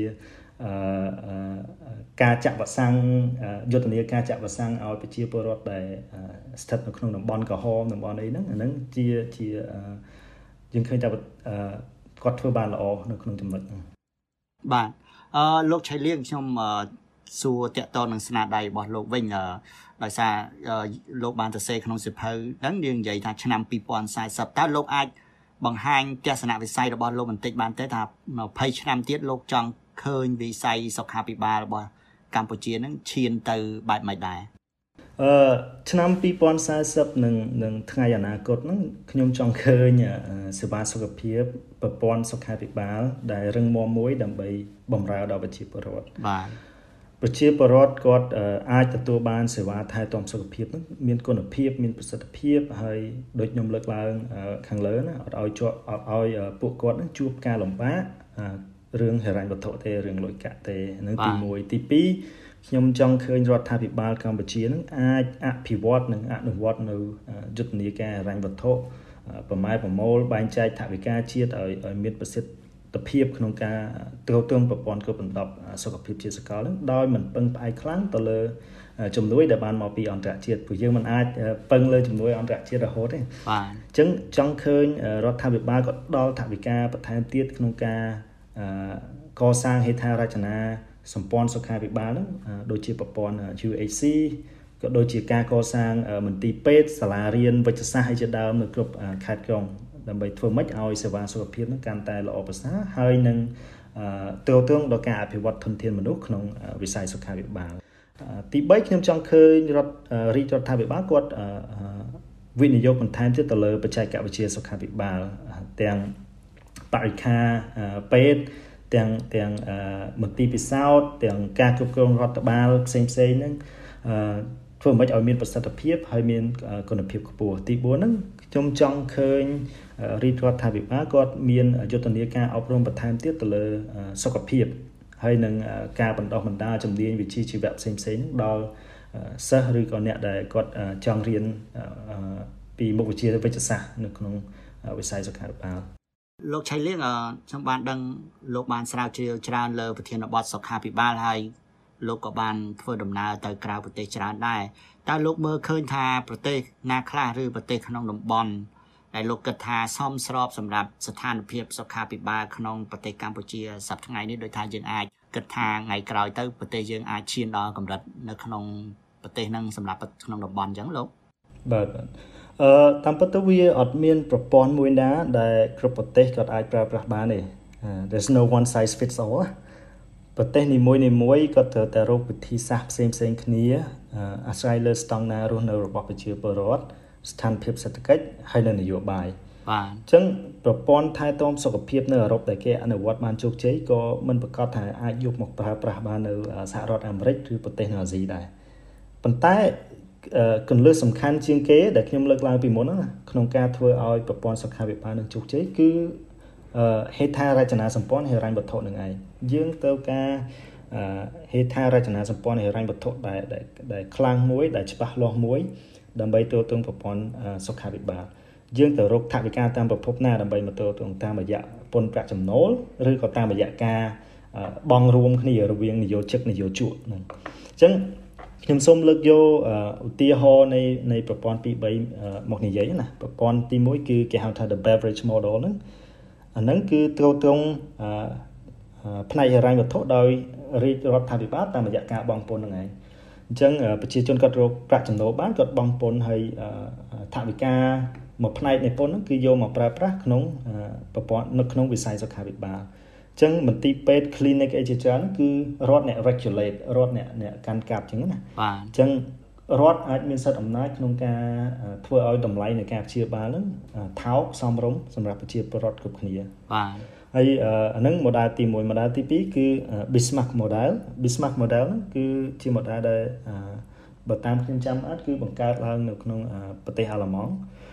Speaker 2: ការចាក់វ៉ាក់សាំងយុទ្ធនាការចាក់វ៉ាក់សាំងឲ្យប្រជាពលរដ្ឋដែលស្ថិតនៅក្នុងតំបន់ក្រហមតំបន់អីហ្នឹងអាហ្នឹងជាយើងឃើញថាគាត់ធ្វើបានល្អនៅក្នុងចំណុចហ្នឹង
Speaker 3: បាទលោកឆៃលៀងខ្ញុំសួរតាក់ទងនឹងស្នាដៃរបស់លោកវិញដោយសារលោកបានសរសេរក្នុងសៀវភៅហ្នឹងយើងនិយាយថាឆ្នាំ2040តើលោកអាចបង្ហាញទស្សនវិស័យរបស់លោកបន្តិចបានទេថា20ឆ្នាំទៀតលោកចង់ឃើញវិស័យសុខាភិបាលរបស់កម្ពុជានឹងឈានទៅបែបម៉េចដែរ
Speaker 2: ឆ្នាំ2040នឹងថ្ងៃអនាគតហ្នឹងខ្ញុំចង់ឃើញសេវាសុខភាពប្រព័ន្ធសុខាភិបាលដែលរឹងមាំមួយដើម្បីបម្រើដល់ប្រជាពលរដ្ឋ
Speaker 3: បាទ
Speaker 2: ប្រជាពលរដ្ឋគាត់អាចទទួលបានសេវាថែទាំសុខភាពហ្នឹងមានគុណភាពមានប្រសិទ្ធភាពហើយដូចខ្ញុំលើកឡើងខាងលើណាអត់ឲ្យពួកគាត់ហ្នឹងជួបការលំបាករឿងហិរញ្ញវត្ថុទេរឿងលុយកាក់ទេហ្នឹងទី1ទី2ខ្ញុំចង់ឃើញរដ្ឋាភិបាលកម្ពុជានឹងអាចអភិវឌ្ឍនិងអនុវត្តនៅយុទ្ធនាការហិរញ្ញវត្ថុប្រម៉ែប្រមូលបែងចែកថវិកាជាតិឲ្យមានប្រសិទ្ធភាពក្នុងការទ្រទ្រង់ប្រព័ន្ធគ្រប់បន្ទប់សុខភាពជាសកលនឹងដោយមិនពឹងផ្អែកខ្លាំងទៅលើជំនួយដែលបានមកពីអន្តរជាតិព្រោះយើងមិនអាចពឹងលើជំនួយអន្តរជាតិរហូតទេ
Speaker 3: បាទ
Speaker 2: អញ្ចឹងចង់ឃើញរដ្ឋាភិបាលក៏ដល់ថវិកាបន្ថែមទៀតក្នុងការកសាងហេដ្ឋារចនាសម្ព័ន្ធសុខាភិបាលហ្នឹងដូចជាប្រព័ន្ធ UHC ក៏ដូចជាការកសាងមន្ទីរពេទ្យសាលារៀនវិទ្យាសាស្ត្រឲ្យជាដើមនៅគ្រប់ខេត្តក្រុងដើម្បីធ្វើម៉េចឲ្យសេវាសុខភាពហ្នឹងកាន់តែល្អប្រសើរហើយនឹងទ្រទ្រង់ដល់ការអភិវឌ្ឍធនធានមនុស្សក្នុងវិស័យសុខាភិបាលទី3ខ្ញុំចង់ឃើញរដ្ឋាភិបាលគាត់វិនិយោគបន្ថែមទៀតទៅលើបច្ចេកវិទ្យាសុខាភិបាលទាំងបរិក្ខារពេទ្យទាំងមន្ទីរពិសោធន៍ទាំងការគ្រប់គ្រងរដ្ឋបាលផ្សេងហ្នឹងធ្វើមិនឲ្យមានប្រសិទ្ធភាពហើយមានគុណភាពខ្ពស់ទី4ហ្នឹងខ្ញុំចង់ឃើញរដ្ឋាភិបាលគាត់មានយុទ្ធនាការអប់រំបន្ថែមទៀតទៅលើសុខភាពហើយនឹងការបណ្ដុះបណ្ដាលជំនាញវិជ្ជាជីវៈផ្សេងហ្នឹងដល់សិស្សឬក៏អ្នកដែលគាត់ចង់រៀនពីមុខវិជ្ជាវិទ្យាសាស្ត្រនៅក្នុងវិស័យសុខាភិបាល
Speaker 3: លោកឆៃលៀងខ្ញុំបានដឹងលោកបានស្រាវជ្រាវច្រើនលើប្រធានបទសុខាភិបាលហើយលោកក៏បានធ្វើដំណើរទៅក្រៅប្រទេសច្រើនដែរតើលោកមើលឃើញថាប្រទេសណាខ្លះឬប្រទេសក្នុងតំបន់ដែលលោកគិតថាសមស្របសម្រាប់ស្ថានភាពសុខាភិបាលក្នុងប្រទេសកម្ពុជាសប្តាហ៍ថ្ងៃនេះដោយថាយើងអាចគិតថាថ្ងៃក្រោយទៅប្រទេសយើងអាចឈានដល់កម្រិតនៅក្នុងប្រទេសហ្នឹងសម្រាប់ក្នុងតំបន់អញ្ចឹងលោក
Speaker 2: បាទតាមពិតទៅវាអត់មានប្រព័ន្ធមួយណាដែលគ្រប់ប្រទេសគាត់អាចប្រើប្រាស់បានទេ There's no one size fits all ប្រទេសនីមួយគាត់ត្រូវតែរកវិធីសាស្ត្រផ្សេងគ្នាអាស្រ័យលើស្តង់ដាររស់នៅរបស់ប្រជាពលរដ្ឋស្ថានភាពសេដ្ឋកិច្ចហើយនិងនយោបាយ
Speaker 3: បាទ
Speaker 2: អញ្ចឹងប្រព័ន្ធថែទាំសុខភាពនៅអឺរ៉ុបដែលគេអនុវត្តបានជោគជ័យក៏មិនប្រកាសថាអាចយកមកប្រើប្រាស់បាននៅសហរដ្ឋអាមេរិកឬប្រទេសនៅអាស៊ីដែរប៉ុន្តែគន្លឹះសំខាន់ជាងគេដែលខ្ញុំលើកឡើងពីមុនណាក្នុងការធ្វើឲ្យប្រព័ន្ធសុខាភិបាលនឹងជោគជ័យគឺហេដ្ឋារចនាសម្ព័ន្ធហិរញ្ញវត្ថុនឹងឯងយើងត្រូវការហេដ្ឋារចនាសម្ព័ន្ធហិរញ្ញវត្ថុដែលខ្លាំងមួយដែលច្បាស់លាស់មួយដើម្បីទូទៅប្រព័ន្ធសុខាភិបាលយើងទៅរកថវិកាតាមប្រភពណាដើម្បីមកទូទៅតាមរយៈពន្ធប្រាក់ចំណូលឬក៏តាមរយៈការបង់រួមគ្នារវាងនយោជកនយោជកហ្នឹងអញ្ចឹងខ្ញុំសូមលើកយកឧទាហរណ៍នៃប្រព័ន្ធទី3មកនិយាយណាប្រព័ន្ធទី1គឺគេហៅថា the beverage model ហ្នឹងអាហ្នឹងគឺត្រូវត្រង់ផ្នែកហិរញ្ញវត្ថុដោយរាជរដ្ឋាភិបាលតាមរយៈការបង់ពន្ធហ្នឹងឯងអញ្ចឹងប្រជាជនគាត់រកប្រាក់ចំណូលបានគាត់បង់ពន្ធហើយថវិកាមួយផ្នែកនៃពន្ធហ្នឹងគឺយកមកប្រើប្រាស់ក្នុងប្រព័ន្ធនៅក្នុងវិស័យសុខាភិបាលអញ្ចឹងមន្ទីរពេទ្យ clinic អីជាច្រើនគឺរដ្ឋអ្នក regulate រដ្ឋអ្នកកាន់កាប់អញ្ចឹងណា
Speaker 3: បាទ
Speaker 2: អញ្ចឹងរដ្ឋអាចមានសិទ្ធិអំណាចក្នុងការធ្វើឲ្យតម្លៃនៃការព្យាបាលហ្នឹងថោកសមរម្យសម្រាប់ប្រជាពលរដ្ឋគ្រប់គ្នា
Speaker 3: បាទ
Speaker 2: ហើយអាហ្នឹង model ទី1 model ទី2គឺ Bismarck model ហ្នឹងគឺជា model ដែលបើតាមខ្ញុំចាំអត់គឺបង្កើតឡើងនៅក្នុងប្រទេសអាល្លឺម៉ង់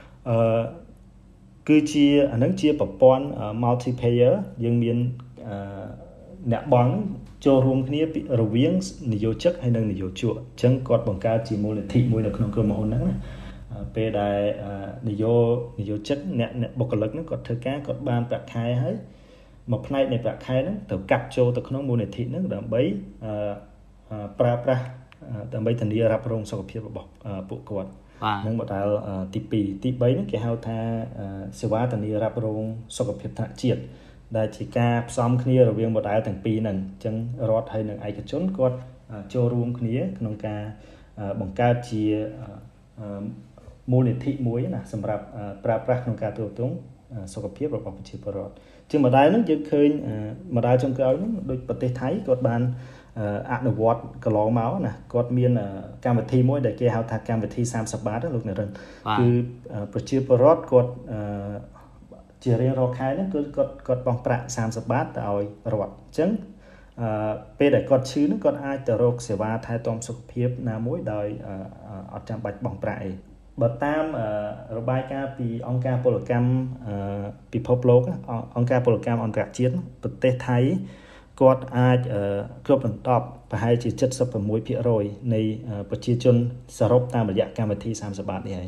Speaker 2: គឺជាអាហ្នឹងជាប្រព័ន្ធ multi payer យើងមានអ្នកបង់ចូលរួមគ្នារវាងនយោជិកហើយនិងនយោជកអញ្ចឹងគាត់បង្កើតជាមូលនិធិមួយនៅក្នុងក្រុមហ៊ុនហ្នឹងណាពេលដែលនយោជិកអ្នកបុគ្គលិកហ្នឹងគាត់ធ្វើការគាត់បានប្រាក់ខែហើយមួយផ្នែកនៃប្រាក់ខែហ្នឹងត្រូវកាត់ចូលទៅក្នុងមូលនិធិហ្នឹងដើម្បីប្រើប្រាស់ដើម្បីធានារ៉ាប់រងសុខភាពរបស់ពួកគាត់នឹង model ទី2ទី3ហ្នឹងគេហៅថាសេវាធានារ៉ាប់រងសុខភាពថ្នាក់ជាតិដែលជាការផ្សំគ្នារវាង model ទាំងពីរហ្នឹងអញ្ចឹងរដ្ឋហើយនិងឯកជនគាត់ចូលរួមគ្នាក្នុងការបង្កើតជាមូលនិធិមួយណាសម្រាប់ប្រើប្រាស់ក្នុងការទ្រទ្រង់សុខភាពរបស់ប្រជាពលរដ្ឋជា model ហ្នឹងយើងឃើញ model ចុងក្រោយហ្នឹងដូចប្រទេសថៃគាត់បានអនុវត្តកន្លងមកណាគាត់មានកម្មវិធីមួយដែលគេហៅថាកម្មវិធី30បាតលោកអ្នករិនគឺប្រជាពលរដ្ឋគាត់ជារៀងរាល់ខែហ្នឹងគឺគាត់បង់ប្រាក់30បាតទៅឲ្យរដ្ឋអញ្ចឹងពេលដែលគាត់ឈឺហ្នឹងគាត់អាចទៅរកសេវាថែទាំសុខភាពណាមួយដោយអត់ចាំបាច់បង់ប្រាក់អីបើតាមរបាយការណ៍ពីអង្គការពលកម្មពិភពលោកអង្គការពលកម្មអន្តរជាតិប្រទេសថៃគាត់អាចគ្រប់ដណ្ដប់ប្រហែលជា 76% នៃប្រជាជនសរុបតាមរយៈកម្មវិធី30បាតនេះឯង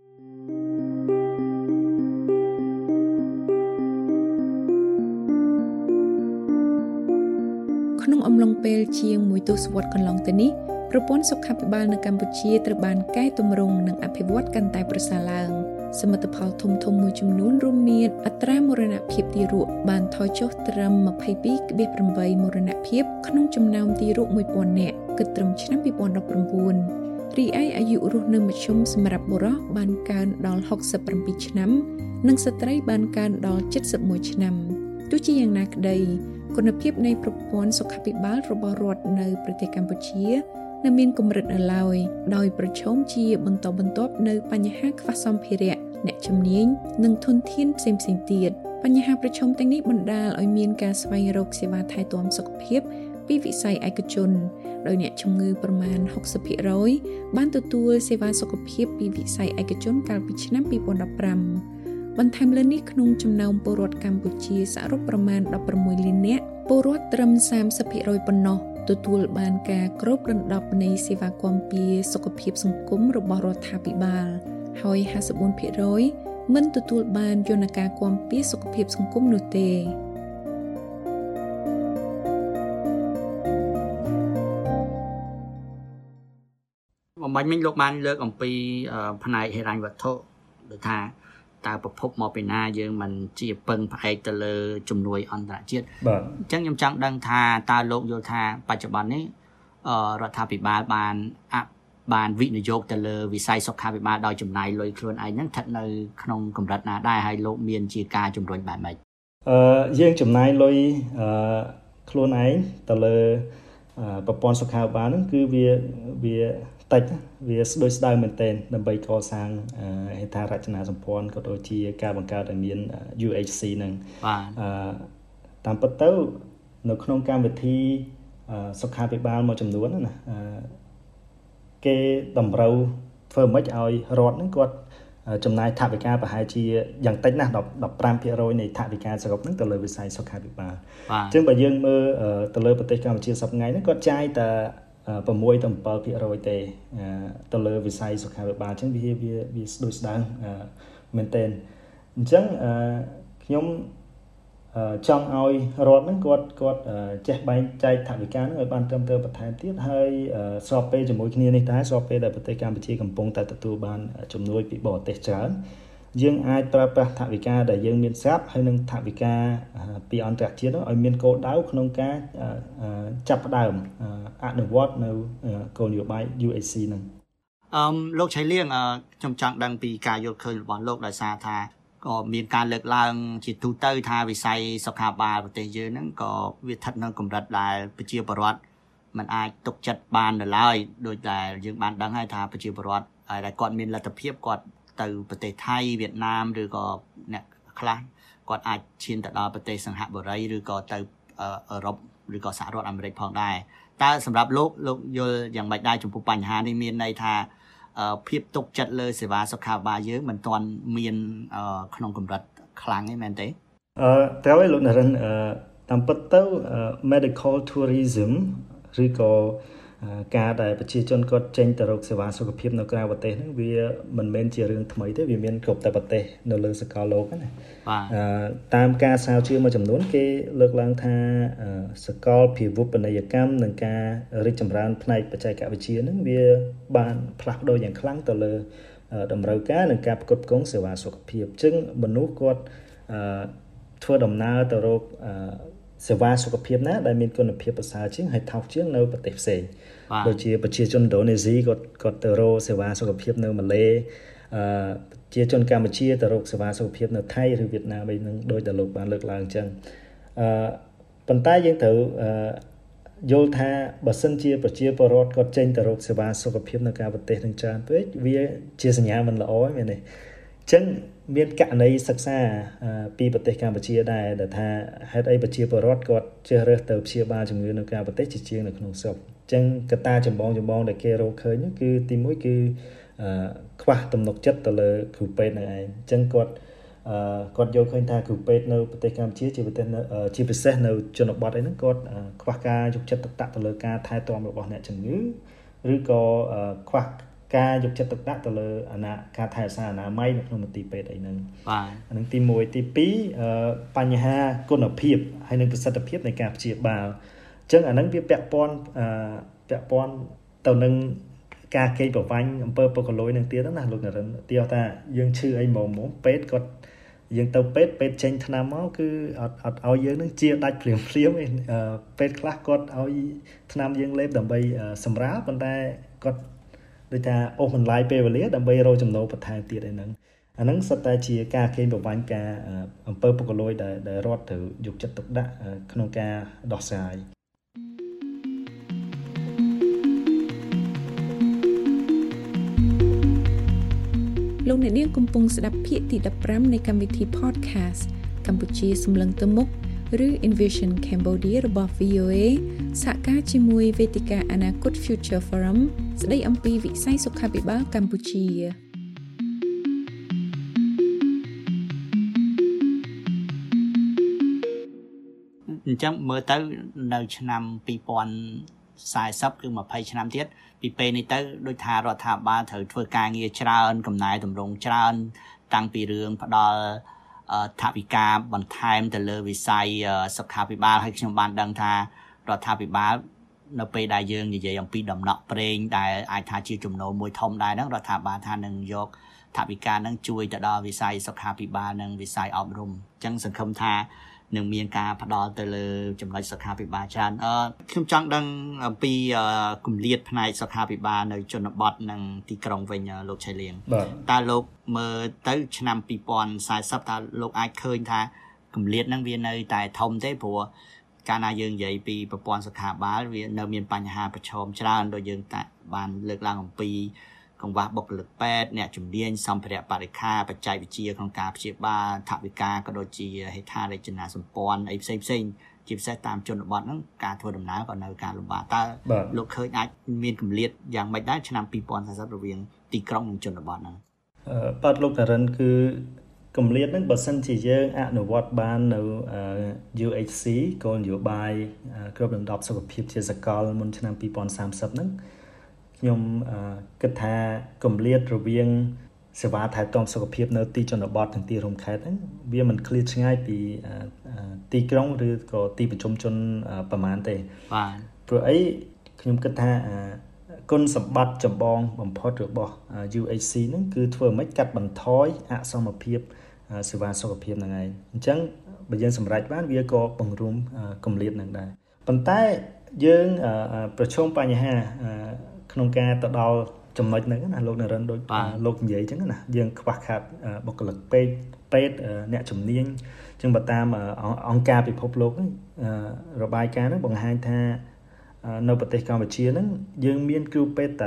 Speaker 1: ក្នុងអំឡុងពេលជាង1ទសវត្សរ៍កន្លងទៅនេះប្រព័ន្ធសុខាភិបាលនៅកម្ពុជាត្រូវបានកែទម្រង់និងអភិវឌ្ឍកាន់តែប្រសើរឡើងសមិទ្ធផលធំៗមួយចំនួនរួមមានអត្រាមរណភាពទារកបានថយចុះត្រឹម 22.8 មរណភាពក្នុងចំណោមទារក 1000 នាក់គិតត្រឹមឆ្នាំ 2019 រីឯអាយុរស់នៅមធ្យមសម្រាប់បុរសបានកើនដល់67ឆ្នាំនិងស្ត្រីបានកើនដល់71ឆ្នាំទោះជាយ៉ាងណាក្តីគុណភាពនៃប្រព័ន្ធសុខាភិបាលរបស់រដ្ឋនៅប្រទេសកម្ពុជានៅមានកម្រិតនៅឡើយដោយប្រឈមជាបន្តបន្ទាប់នៅបញ្ហាខ្វះសម្ភារៈអ្នកជំនាញនិងធនធានផ្សេងៗទៀតបញ្ហាប្រឈមទាំងនេះបណ្ដាលឲ្យមានការស្វែងរកសេវាថែទាំសុខភាពពីវិស័យឯកជនដោយអ្នកជំងឺប្រមាណ 60% បានទទួលសេវាសុខភាពពីវិស័យឯកជនកាលពីឆ្នាំ 2015 បន្ថែមលើនេះក្នុងចំណោមពលរដ្ឋកម្ពុជាសរុបប្រមាណ 16 លាននាក់ពលរដ្ឋត្រឹម 30% ប៉ុណ្ណោះទទួលបានការគ្របដណ្ដប់នៃសេវាគាំពារសុខភាពសង្គមរបស់រដ្ឋាភិបាលហើយ 54% មិនទទួលបានយន្តការគាំពារសុខភាពសង្គមនោះទេ
Speaker 3: បំបញ្ញមិញលោកបានលើកអំពីផ្នែកហិរញ្ញវត្ថុដូចថាតើប្រភពមកពីណាយើងមិនជាពឹងផ្អែកទៅលើជំនួយអន្តរជាតិ
Speaker 2: បាទ
Speaker 3: អញ្ចឹងខ្ញុំចង់ដឹងថាតើលោកយល់ថាបច្ចុប្បន្ននេះរដ្ឋាភិបាលបានវិនិយោគទៅលើវិស័យសុខាភិបាលដោយចំណាយលុយខ្លួនឯងហ្នឹងស្ថិតនៅក្នុងកម្រិតណាដែរហើយលោកមានជាការជំរុញបែបម៉េច
Speaker 2: យើងចំណាយលុយខ្លួនឯងទៅលើប្រព័ន្ធសុខាភិបាលហ្នឹងគឺវាតិចវាស្ដួយស្ដើងមែនទែនដើម្បីកសាងហេដ្ឋារចនាសម្ព័ន្ធក៏ដូចជាការបង្កើតឲ្យមាន UHC ហ្នឹងតាមពិតទៅនៅក្នុងកម្មវិធីសុខាភិបាលមួយចំនួនណាគេតម្រូវធ្វើម៉េចឲ្យរដ្ឋហ្នឹងគាត់ចំណាយថវិកាប្រហែលជាយ៉ាងតិចណាស់ 15% នៃថវិកាសរុបហ្នឹងទៅលើវិស័យសុខាភិបាលអញ្ចឹងបើយើងមើលទៅលើប្រទេសកម្ពុជាសប្តាហ៍ថ្ងៃហ្នឹងគាត់ចាយតែ6-7% ទេទៅលើវិស័យសុខាភិបាលអញ្ចឹងវាស្ដួយស្ដើងមែនទែនអញ្ចឹងខ្ញុំចង់ឲ្យរដ្ឋហ្នឹងគាត់ចេះបែងចែកថវិកាហ្នឹងឲ្យបានត្រឹមត្រូវបន្ថែមទៀតហើយស្របពេលជាមួយគ្នានេះដែរស្របពេលដែលប្រទេសកម្ពុជាកំពុងតែទទួលបានជំនួយពីបរទេសច្រើនយើងអាចប្រើប្រាស់ថវិកាដែលយើងមានស្រាប់ហើយនឹងថវិកាពីអន្តរជាតិនោះឲ្យមានគោលដៅក្នុងការចាប់ផ្ដើមអនុវត្តនៅគោលនយោបាយ UHC ហ្នឹង
Speaker 3: លោកឆៃលៀងខ្ញុំចង់ដឹងពីការយល់ឃើញរបស់លោកដោយសារថាក៏មានការលើកឡើងជាទូទៅថាវិស័យសុខាភិបាលប្រទេសយើងហ្នឹងក៏វាស្ថិតនៅកម្រិតដែលប្រជាពលរដ្ឋមិនអាចទុកចិត្តបាននៅឡើយដោយដែលយើងបានដឹងហើយថាប្រជាពលរដ្ឋដែលគាត់មានលទ្ធភាពគាត់ទៅប្រទេសថៃវៀតណាមឬក៏អ្នកខ្លះគាត់អាចឈានទៅដល់ប្រទេសសង្ហបុរីឬក៏ទៅអឺរ៉ុបឬក៏សហរដ្ឋអាមេរិកផងដែរតើសម្រាប់លោកយល់យ៉ាងម៉េចដែរចំពោះបញ្ហានេះមានន័យថាភាពទុកចិត្តលើសេវាសុខាភិបាលយើងមិនទាន់មានក្នុងកម្រិតខ្លាំងទេមែនទេ
Speaker 2: ត្រូវឲ្យលោកនរិនតាមពិតទៅ medical tourism ឬក៏ការដែលប្រជាជនគាត់ចេញទៅរកសេវាសុខភាពនៅក្រៅប្រទេសហ្នឹងវាមិនមែនជារឿងថ្មីទេវាមានគ្រប់តែប្រទេសនៅលើសកលលោកណាតាមការស្រាវជ្រាវមួយចំនួនគេលើកឡើងថាសកលភាវូបនីយកម្មនិងការរីកចម្រើនផ្នែកបច្ចេកវិទ្យាហ្នឹងវាបានផ្លាស់ប្ដូរយ៉ាងខ្លាំងទៅលើតម្រូវការនិងការផ្គត់ផ្គង់សេវាសុខភាពអញ្ចឹងមនុស្សគាត់ធ្វើដំណើរទៅរកសេវាសុខភាពណាដែលមានគុណភាពប្រសើរជាងហើយថោកជាងនៅប្រទេសផ្សេងដូចជាប្រជាជនឥណ្ឌូនេស៊ីគាត់ទៅរកសេវាសុខភាពនៅម៉ាឡេប្រជាជនកម្ពុជាទៅរកសេវាសុខភាពនៅថៃឬវៀតណាមអីហ្នឹងដោយតែលោកបានលើកឡើងអញ្ចឹងប៉ុន្តែយើងត្រូវយល់ថាបើសិនជាប្រជាពលរដ្ឋគាត់ចេញទៅរកសេវាសុខភាពនៅក្រៅប្រទេសនឹងច្រើនពេកវាជាសញ្ញាមិនល្អមែនទេអញ្ចឹងមានករណីសិក្សាពីប្រទេសកម្ពុជាដែរដែលថាហេតុអីប្រជាពលរដ្ឋគាត់ជ្រើសរើសទៅព្យាបាលជំងឺនៅក្រៅប្រទេសជាងនៅក្នុងស្រុកអញ្ចឹងកត្តាចម្បងដែលគេរកឃើញគឺទីមួយគឺខ្វះទំនុកចិត្តទៅលើគ្រូពេទ្យនឹងឯងអញ្ចឹងគាត់យកឃើញថាគ្រូពេទ្យនៅប្រទេសកម្ពុជាជាពិសេសនៅជនបទអីហ្នឹងគាត់ខ្វះការយកចិត្តទុកដាក់ទៅលើការថែទាំរបស់អ្នកជំងឺឬក៏ខ្វះការយកចិត្តទុកដាក់ទៅលើការថែរក្សាអនាម័យនៅក្នុងមន្ទីរពេទ្យអីហ្នឹង
Speaker 3: បាទ
Speaker 2: អានឹងទី1ទី2បញ្ហាគុណភាពហើយនិងប្រសិទ្ធភាពនៃការព្យាបាលអញ្ចឹងអានឹងវាពាក់ព័ន្ធទៅនឹងការកេងប្រវ័ញ្ចអំពើពុករលួយនឹងទៀតណាលោកនរិនទីថាយើងឈឺអីហ្មងពេទ្យគាត់យើងទៅពេទ្យចេញថ្នាំមកគឺអត់ឲ្យយើងនឹងជាដាច់ភ្លាមឯងពេទ្យខ្លះគាត់ឲ្យថ្នាំយើងលេបដើម្បីសម្រាលប៉ុន្តែគាត់ដូចថាអូសបន្លាយពេលវេលាដើម្បីរកចំណូលបន្ថែមទៀតឯហ្នឹងអាហ្នឹងសុទ្ធតែជាការកេងប្រវ័ញ្ចការអំពើពុករលួយដែលរដ្ឋត្រូវយកចិត្តទុកដាក់ក្នុងការដោះស្រាយ
Speaker 1: លោកអ្នកនាងកំពុងស្ដាប់ភាគទី15នៃកម្មវិធី Podcast កម្ពុជាសម្លឹងទៅមុខឬ Envision Cambodia របស់ VOA សហការជាមួយវេទិកាអនាគត Future Forum ស្ដីអំពីវិស័យសុខាភិបាលកម្ពុជា
Speaker 3: អញ្ចឹងមើលទៅនៅឆ្នាំ2040គឺ20ឆ្នាំទៀតពីពេលនេះទៅដូចថារដ្ឋាភិបាលត្រូវធ្វើការងារច្រើនកំណែតម្រង់ច្រើនតាំងពីរឿងផ្ដល់ថវិកាបន្ថែមទៅលើវិស័យសុខាភិបាលហើយខ្ញុំបានដឹងថារដ្ឋាភិបាលនៅពេលដែលយើងនិយាយអំពីដំណក់ប្រេងដែលអាចថាជាចំណូលមួយធំដែរហ្នឹងរដ្ឋាភិបាលថានឹងយកថវិកាហ្នឹងជួយទៅដល់វិស័យសុខាភិបាលនិងវិស័យអប់រំអញ្ចឹងសង្ឃឹមថានឹងមានការផ្ដល់ទៅលើចំណុចសុខាភិបាលច្រើនខ្ញុំចង់ដឹងអំពីគម្លាតផ្នែកសុខាភិបាលនៅជនបទនិងទីក្រុងវិញលោកឆៃលៀងតើលោកមើលទៅឆ្នាំ2040តើលោកអាចឃើញថាគម្លាតហ្នឹងវានៅតែធំទេព្រោះកាលណាយើងនិយាយពីប្រព័ន្ធសុខាភិបាលវានៅមានបញ្ហាប្រឈមច្រើនដោយយើងបានលើកឡើងអំពីកង្វះបុគ្គលិកពេទ្យអ្នកជំនាញសម្ភារៈបរិក្ខារបច្ចេកវិទ្យាក្នុងការព្យាបាលថវិកាក៏ដូចជាហេដ្ឋារចនាសម្ព័ន្ធអីផ្សេងជាពិសេសតាមជនបទហ្នឹងការធ្វើដំណើរក៏នៅការលំបាកតើលោកឃើញអាចមានគម្លាតយ៉ាងម៉េចដែរឆ្នាំ2040រវាងទីក្រុងនិងជនបទហ្នឹង
Speaker 2: បាទលោកតារិនគឺគម្លាតហ្នឹងបើសិនជាយើងអនុវត្តបាននៅ UHC គោលនយោបាយគ្របដណ្ដប់សុខភាពជាសកលមុនឆ្នាំ 2030 ហ្នឹងខ្ញុំគិតថាគម្លាតរវាងសេវាថែទាំសុខភាពនៅទីជនបទទាំងទីរួមខេត្តហ្នឹងវាមិនឃ្លាតឆ្ងាយពីទីក្រុងឬក៏ទីប្រជុំជនប្រមាណទេ
Speaker 3: បាទ
Speaker 2: ព្រោះអីខ្ញុំគិតថាគុណសម្បត្តិចម្បងបំផុតរបស់ UHC ហ្នឹងគឺធ្វើឲ្យកាត់បន្ថយអសមភាពសេវាសុខភាពហ្នឹងឯងអញ្ចឹងបើយើងសម្រេចបានវាក៏បង្រួមគម្លាតនឹងដែរប៉ុន្តែយើងប្រឈមបញ្ហាក្នុងការទៅដល់ចំណុចហ្នឹងណាលោកនរិនដូចលោកនិយាយអញ្ចឹងណាយើងខ្វះខាតបុគ្គលិកពេទ្យអ្នកជំនាញអញ្ចឹងបើតាមអង្គការពិភពលោកហ្នឹងរបាយការណ៍ហ្នឹងបង្ហាញថានៅប្រទេសកម្ពុជាហ្នឹងយើងមានគ្រូពេទ្យតែ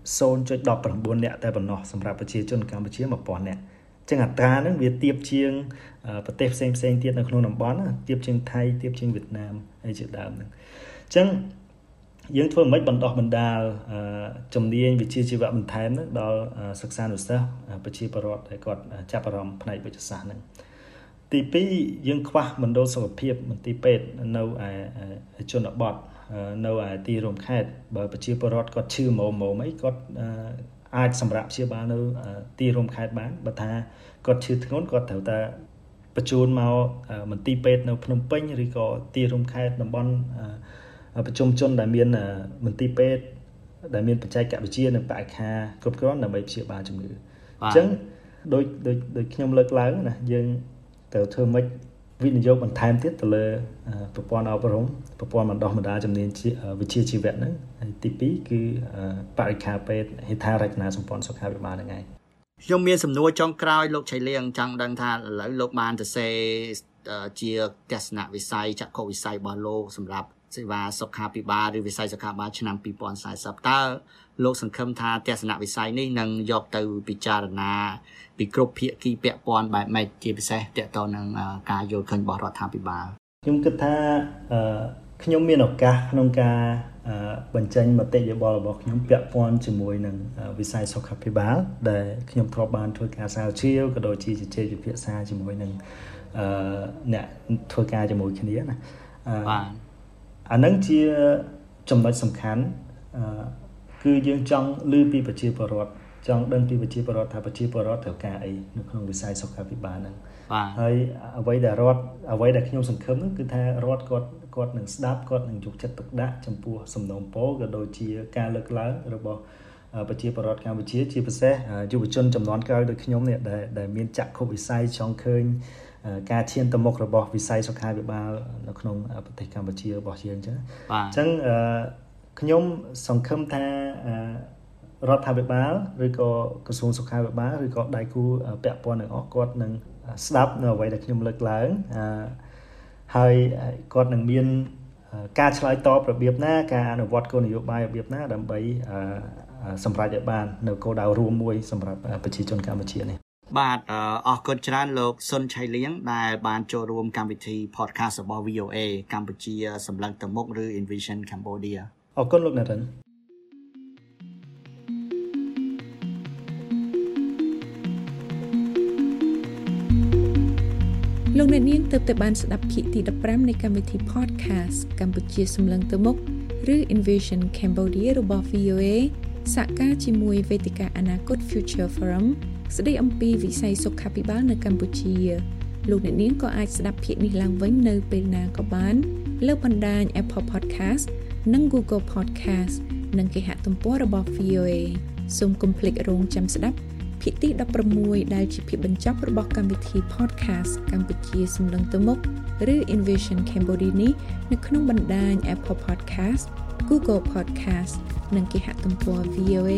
Speaker 2: 0.19 នាក់តែប៉ុណ្ណោះសម្រាប់ប្រជាជនកម្ពុជា 1000 នាក់អញ្ចឹងអត្រាហ្នឹងវាទៀបជាងប្រទេសផ្សេងទៀតនៅក្នុងតំបន់ទៀបជាងថៃទៀបជាងវៀតណាមអីជាដើមហ្នឹងអញ្ចឹងយើងធ្វើមិនបណ្ដោះបណ្ដាលជំនាញវិជ្ជាជីវៈបន្ថែមហ្នឹងដល់សិក្សានុសិស្សប្រជាពលរដ្ឋដែលគាត់ចាប់អារម្មណ៍ផ្នែកវិទ្យាសាស្ត្រហ្នឹងទី2យើងខ្វះមណ្ឌលសុខភាពមន្ទីរពេទ្យនៅឯជនបទនៅឯទីរួមខេត្តបើប្រជាពលរដ្ឋគាត់ឈឺម៉ោអីគាត់អាចសម្រាប់ព្យាបាលនៅទីរួមខេត្តបានបើថាគាត់ឈឺធ្ងន់គាត់ត្រូវតែបញ្ជូនមកមន្ទីរពេទ្យនៅភ្នំពេញឬក៏ទីរួមខេត្តតំបន់ប្រជុំជនដែលមានមន្ទីរពេទ្យដែលមានបច្ចេកវិទ្យានិងបរិក្ខារគ្រប់គ្រាន់ដើម្បីព្យាបាលជំងឺអញ្ចឹងដូចខ្ញុំលើកឡើងណាយើងត្រូវធ្វើម៉េចវិនិយោគបន្ថែមទៀតទៅលើប្រព័ន្ធអប់រំប្រព័ន្ធបណ្ដុះបណ្ដាលជំនាញវិជ្ជាជីវៈហ្នឹងហើយទី2គឺបរិក្ខារពេទ្យហេដ្ឋារចនាសម្ព័ន្ធសុខាភិបាលហ្នឹងឯង
Speaker 3: ខ្ញុំមានសំណួរចុងក្រោយលោកឆៃលៀងចង់ដឹងថាឥឡូវលោកបានទៅសេជាទស្សនវិស័យចក្ខុវិស័យរបស់លោកសម្រាប់សេវាសុខាភិបាលឬវិស័យសុខាភិបាលឆ្នាំ2040តើលោកសង្ឃឹមថាទស្សនវិស័យនេះនឹងយកទៅពិចារណាពីគ្រប់ភាគីពាក់ព័ន្ធបែបម៉េចជាពិសេសទាក់ទងនឹងការយល់ឃើញរបស់រដ្ឋាភិបាល
Speaker 2: ខ្ញុំគិតថាខ្ញុំមានឱកាសក្នុងការបញ្ចេញមតិយោបល់របស់ខ្ញុំពាក់ព័ន្ធជាមួយនឹងវិស័យសុខាភិបាលដែលខ្ញុំធ្លាប់បានធ្វើការស្រាវជ្រាវក៏ដូចជាជជែកវិភាសាជាមួយនឹងអ្នកធ្វើការជាមួយគ្នាណា
Speaker 3: បាទ
Speaker 2: អានឹងជាចំណុចសំខាន់គឺយើងចង់ឮពីប្រជាពលរដ្ឋចង់ដឹងពីប្រជាពលរដ្ឋថាប្រជាពលរដ្ឋត្រូវការអីនៅក្នុងវិស័យសុខាភិបាលហ្នឹងហើយអ្វីដែលខ្ញុំសង្ឃឹមគឺថារដ្ឋគាត់នឹងស្ដាប់គាត់នឹងយកចិត្តទុកដាក់ចំពោះសំណូមពរក៏ដូចជាការលើកឡើងរបស់ប្រជាពលរដ្ឋកម្ពុជាជាពិសេសយុវជនចំនួនក្រោយដូចខ្ញុំនេះដែលមានចក្ខុវិស័យចង់ឃើញការឈានទៅមុខរបស់វិស័យសុខាភិបាលនៅក្នុងប្រទេសកម្ពុជារបស់យើងអញ្ចឹងខ្ញុំសង្ឃឹមថារដ្ឋាភិបាលឬក៏ក្រសួងសុខាភិបាលឬក៏ដៃគូពាក់ព័ន្ធទាំងអស់គាត់នឹងស្ដាប់នៅអ្វីដែលខ្ញុំលើកឡើងហើយគាត់នឹងមានការឆ្លើយតបរបៀបណាការអនុវត្តគោលនយោបាយរបៀបណាដើម្បីសម្រេចឲ្យបាននៅគោលដៅរួមមួយសម្រាប់ប្រជាជនកម្ពុជានេះ
Speaker 3: បាទអរគុណច្រើនលោកសុនឆៃលៀងដែលបានចូលរួមកម្មវិធី podcast របស់ VOA កម្ពុជាសម្លឹងទៅមុខឬ Envision Cambodia
Speaker 2: អរគុណលោកណរិន
Speaker 1: លោកអ្នកនាងទើបតែបានស្ដាប់ភាគទី15នៃកម្មវិធី podcast កម្ពុជាសម្លឹងទៅមុខឬ Envision Cambodia របស់ VOA សហការជាមួយវេទិកាអនាគត Future Forum ស្ដីអំពីវិស័យសុខាភិបាលនៅកម្ពុជាលោកអ្នកនាងក៏អាចស្ដាប់ភាគនេះឡើងវិញនៅពេលណាក៏បានលើបណ្ដាញ Apple Podcast និង Google Podcast និងគេហទំព័ររបស់ VOA សូមកុំភ្លេចរងចាំស្ដាប់ភាគទី16ដែលជាភាគបញ្ចប់របស់កម្មវិធី podcast កម្ពុជាសម្លឹងទៅមុខឬ Envision Cambodia នេះនៅក្នុងបណ្ដាញ Apple Podcast, Google Podcast និងគេហទំព័រ VOA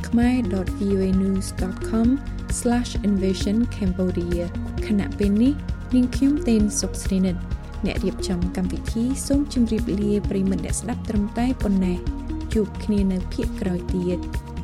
Speaker 1: khmer.voanews.com/Envision Cambodia ខណៈពេលនេះនាងខ្ញុំតេនសុកស្រីនិតអ្នករៀបចំកម្មវិធីសូមជម្រាបលាប្រិយមិត្តអ្នកស្ដាប់ត្រឹមតែប៉ុណ្ណេះជួបគ្នានៅភាគក្រោយទៀត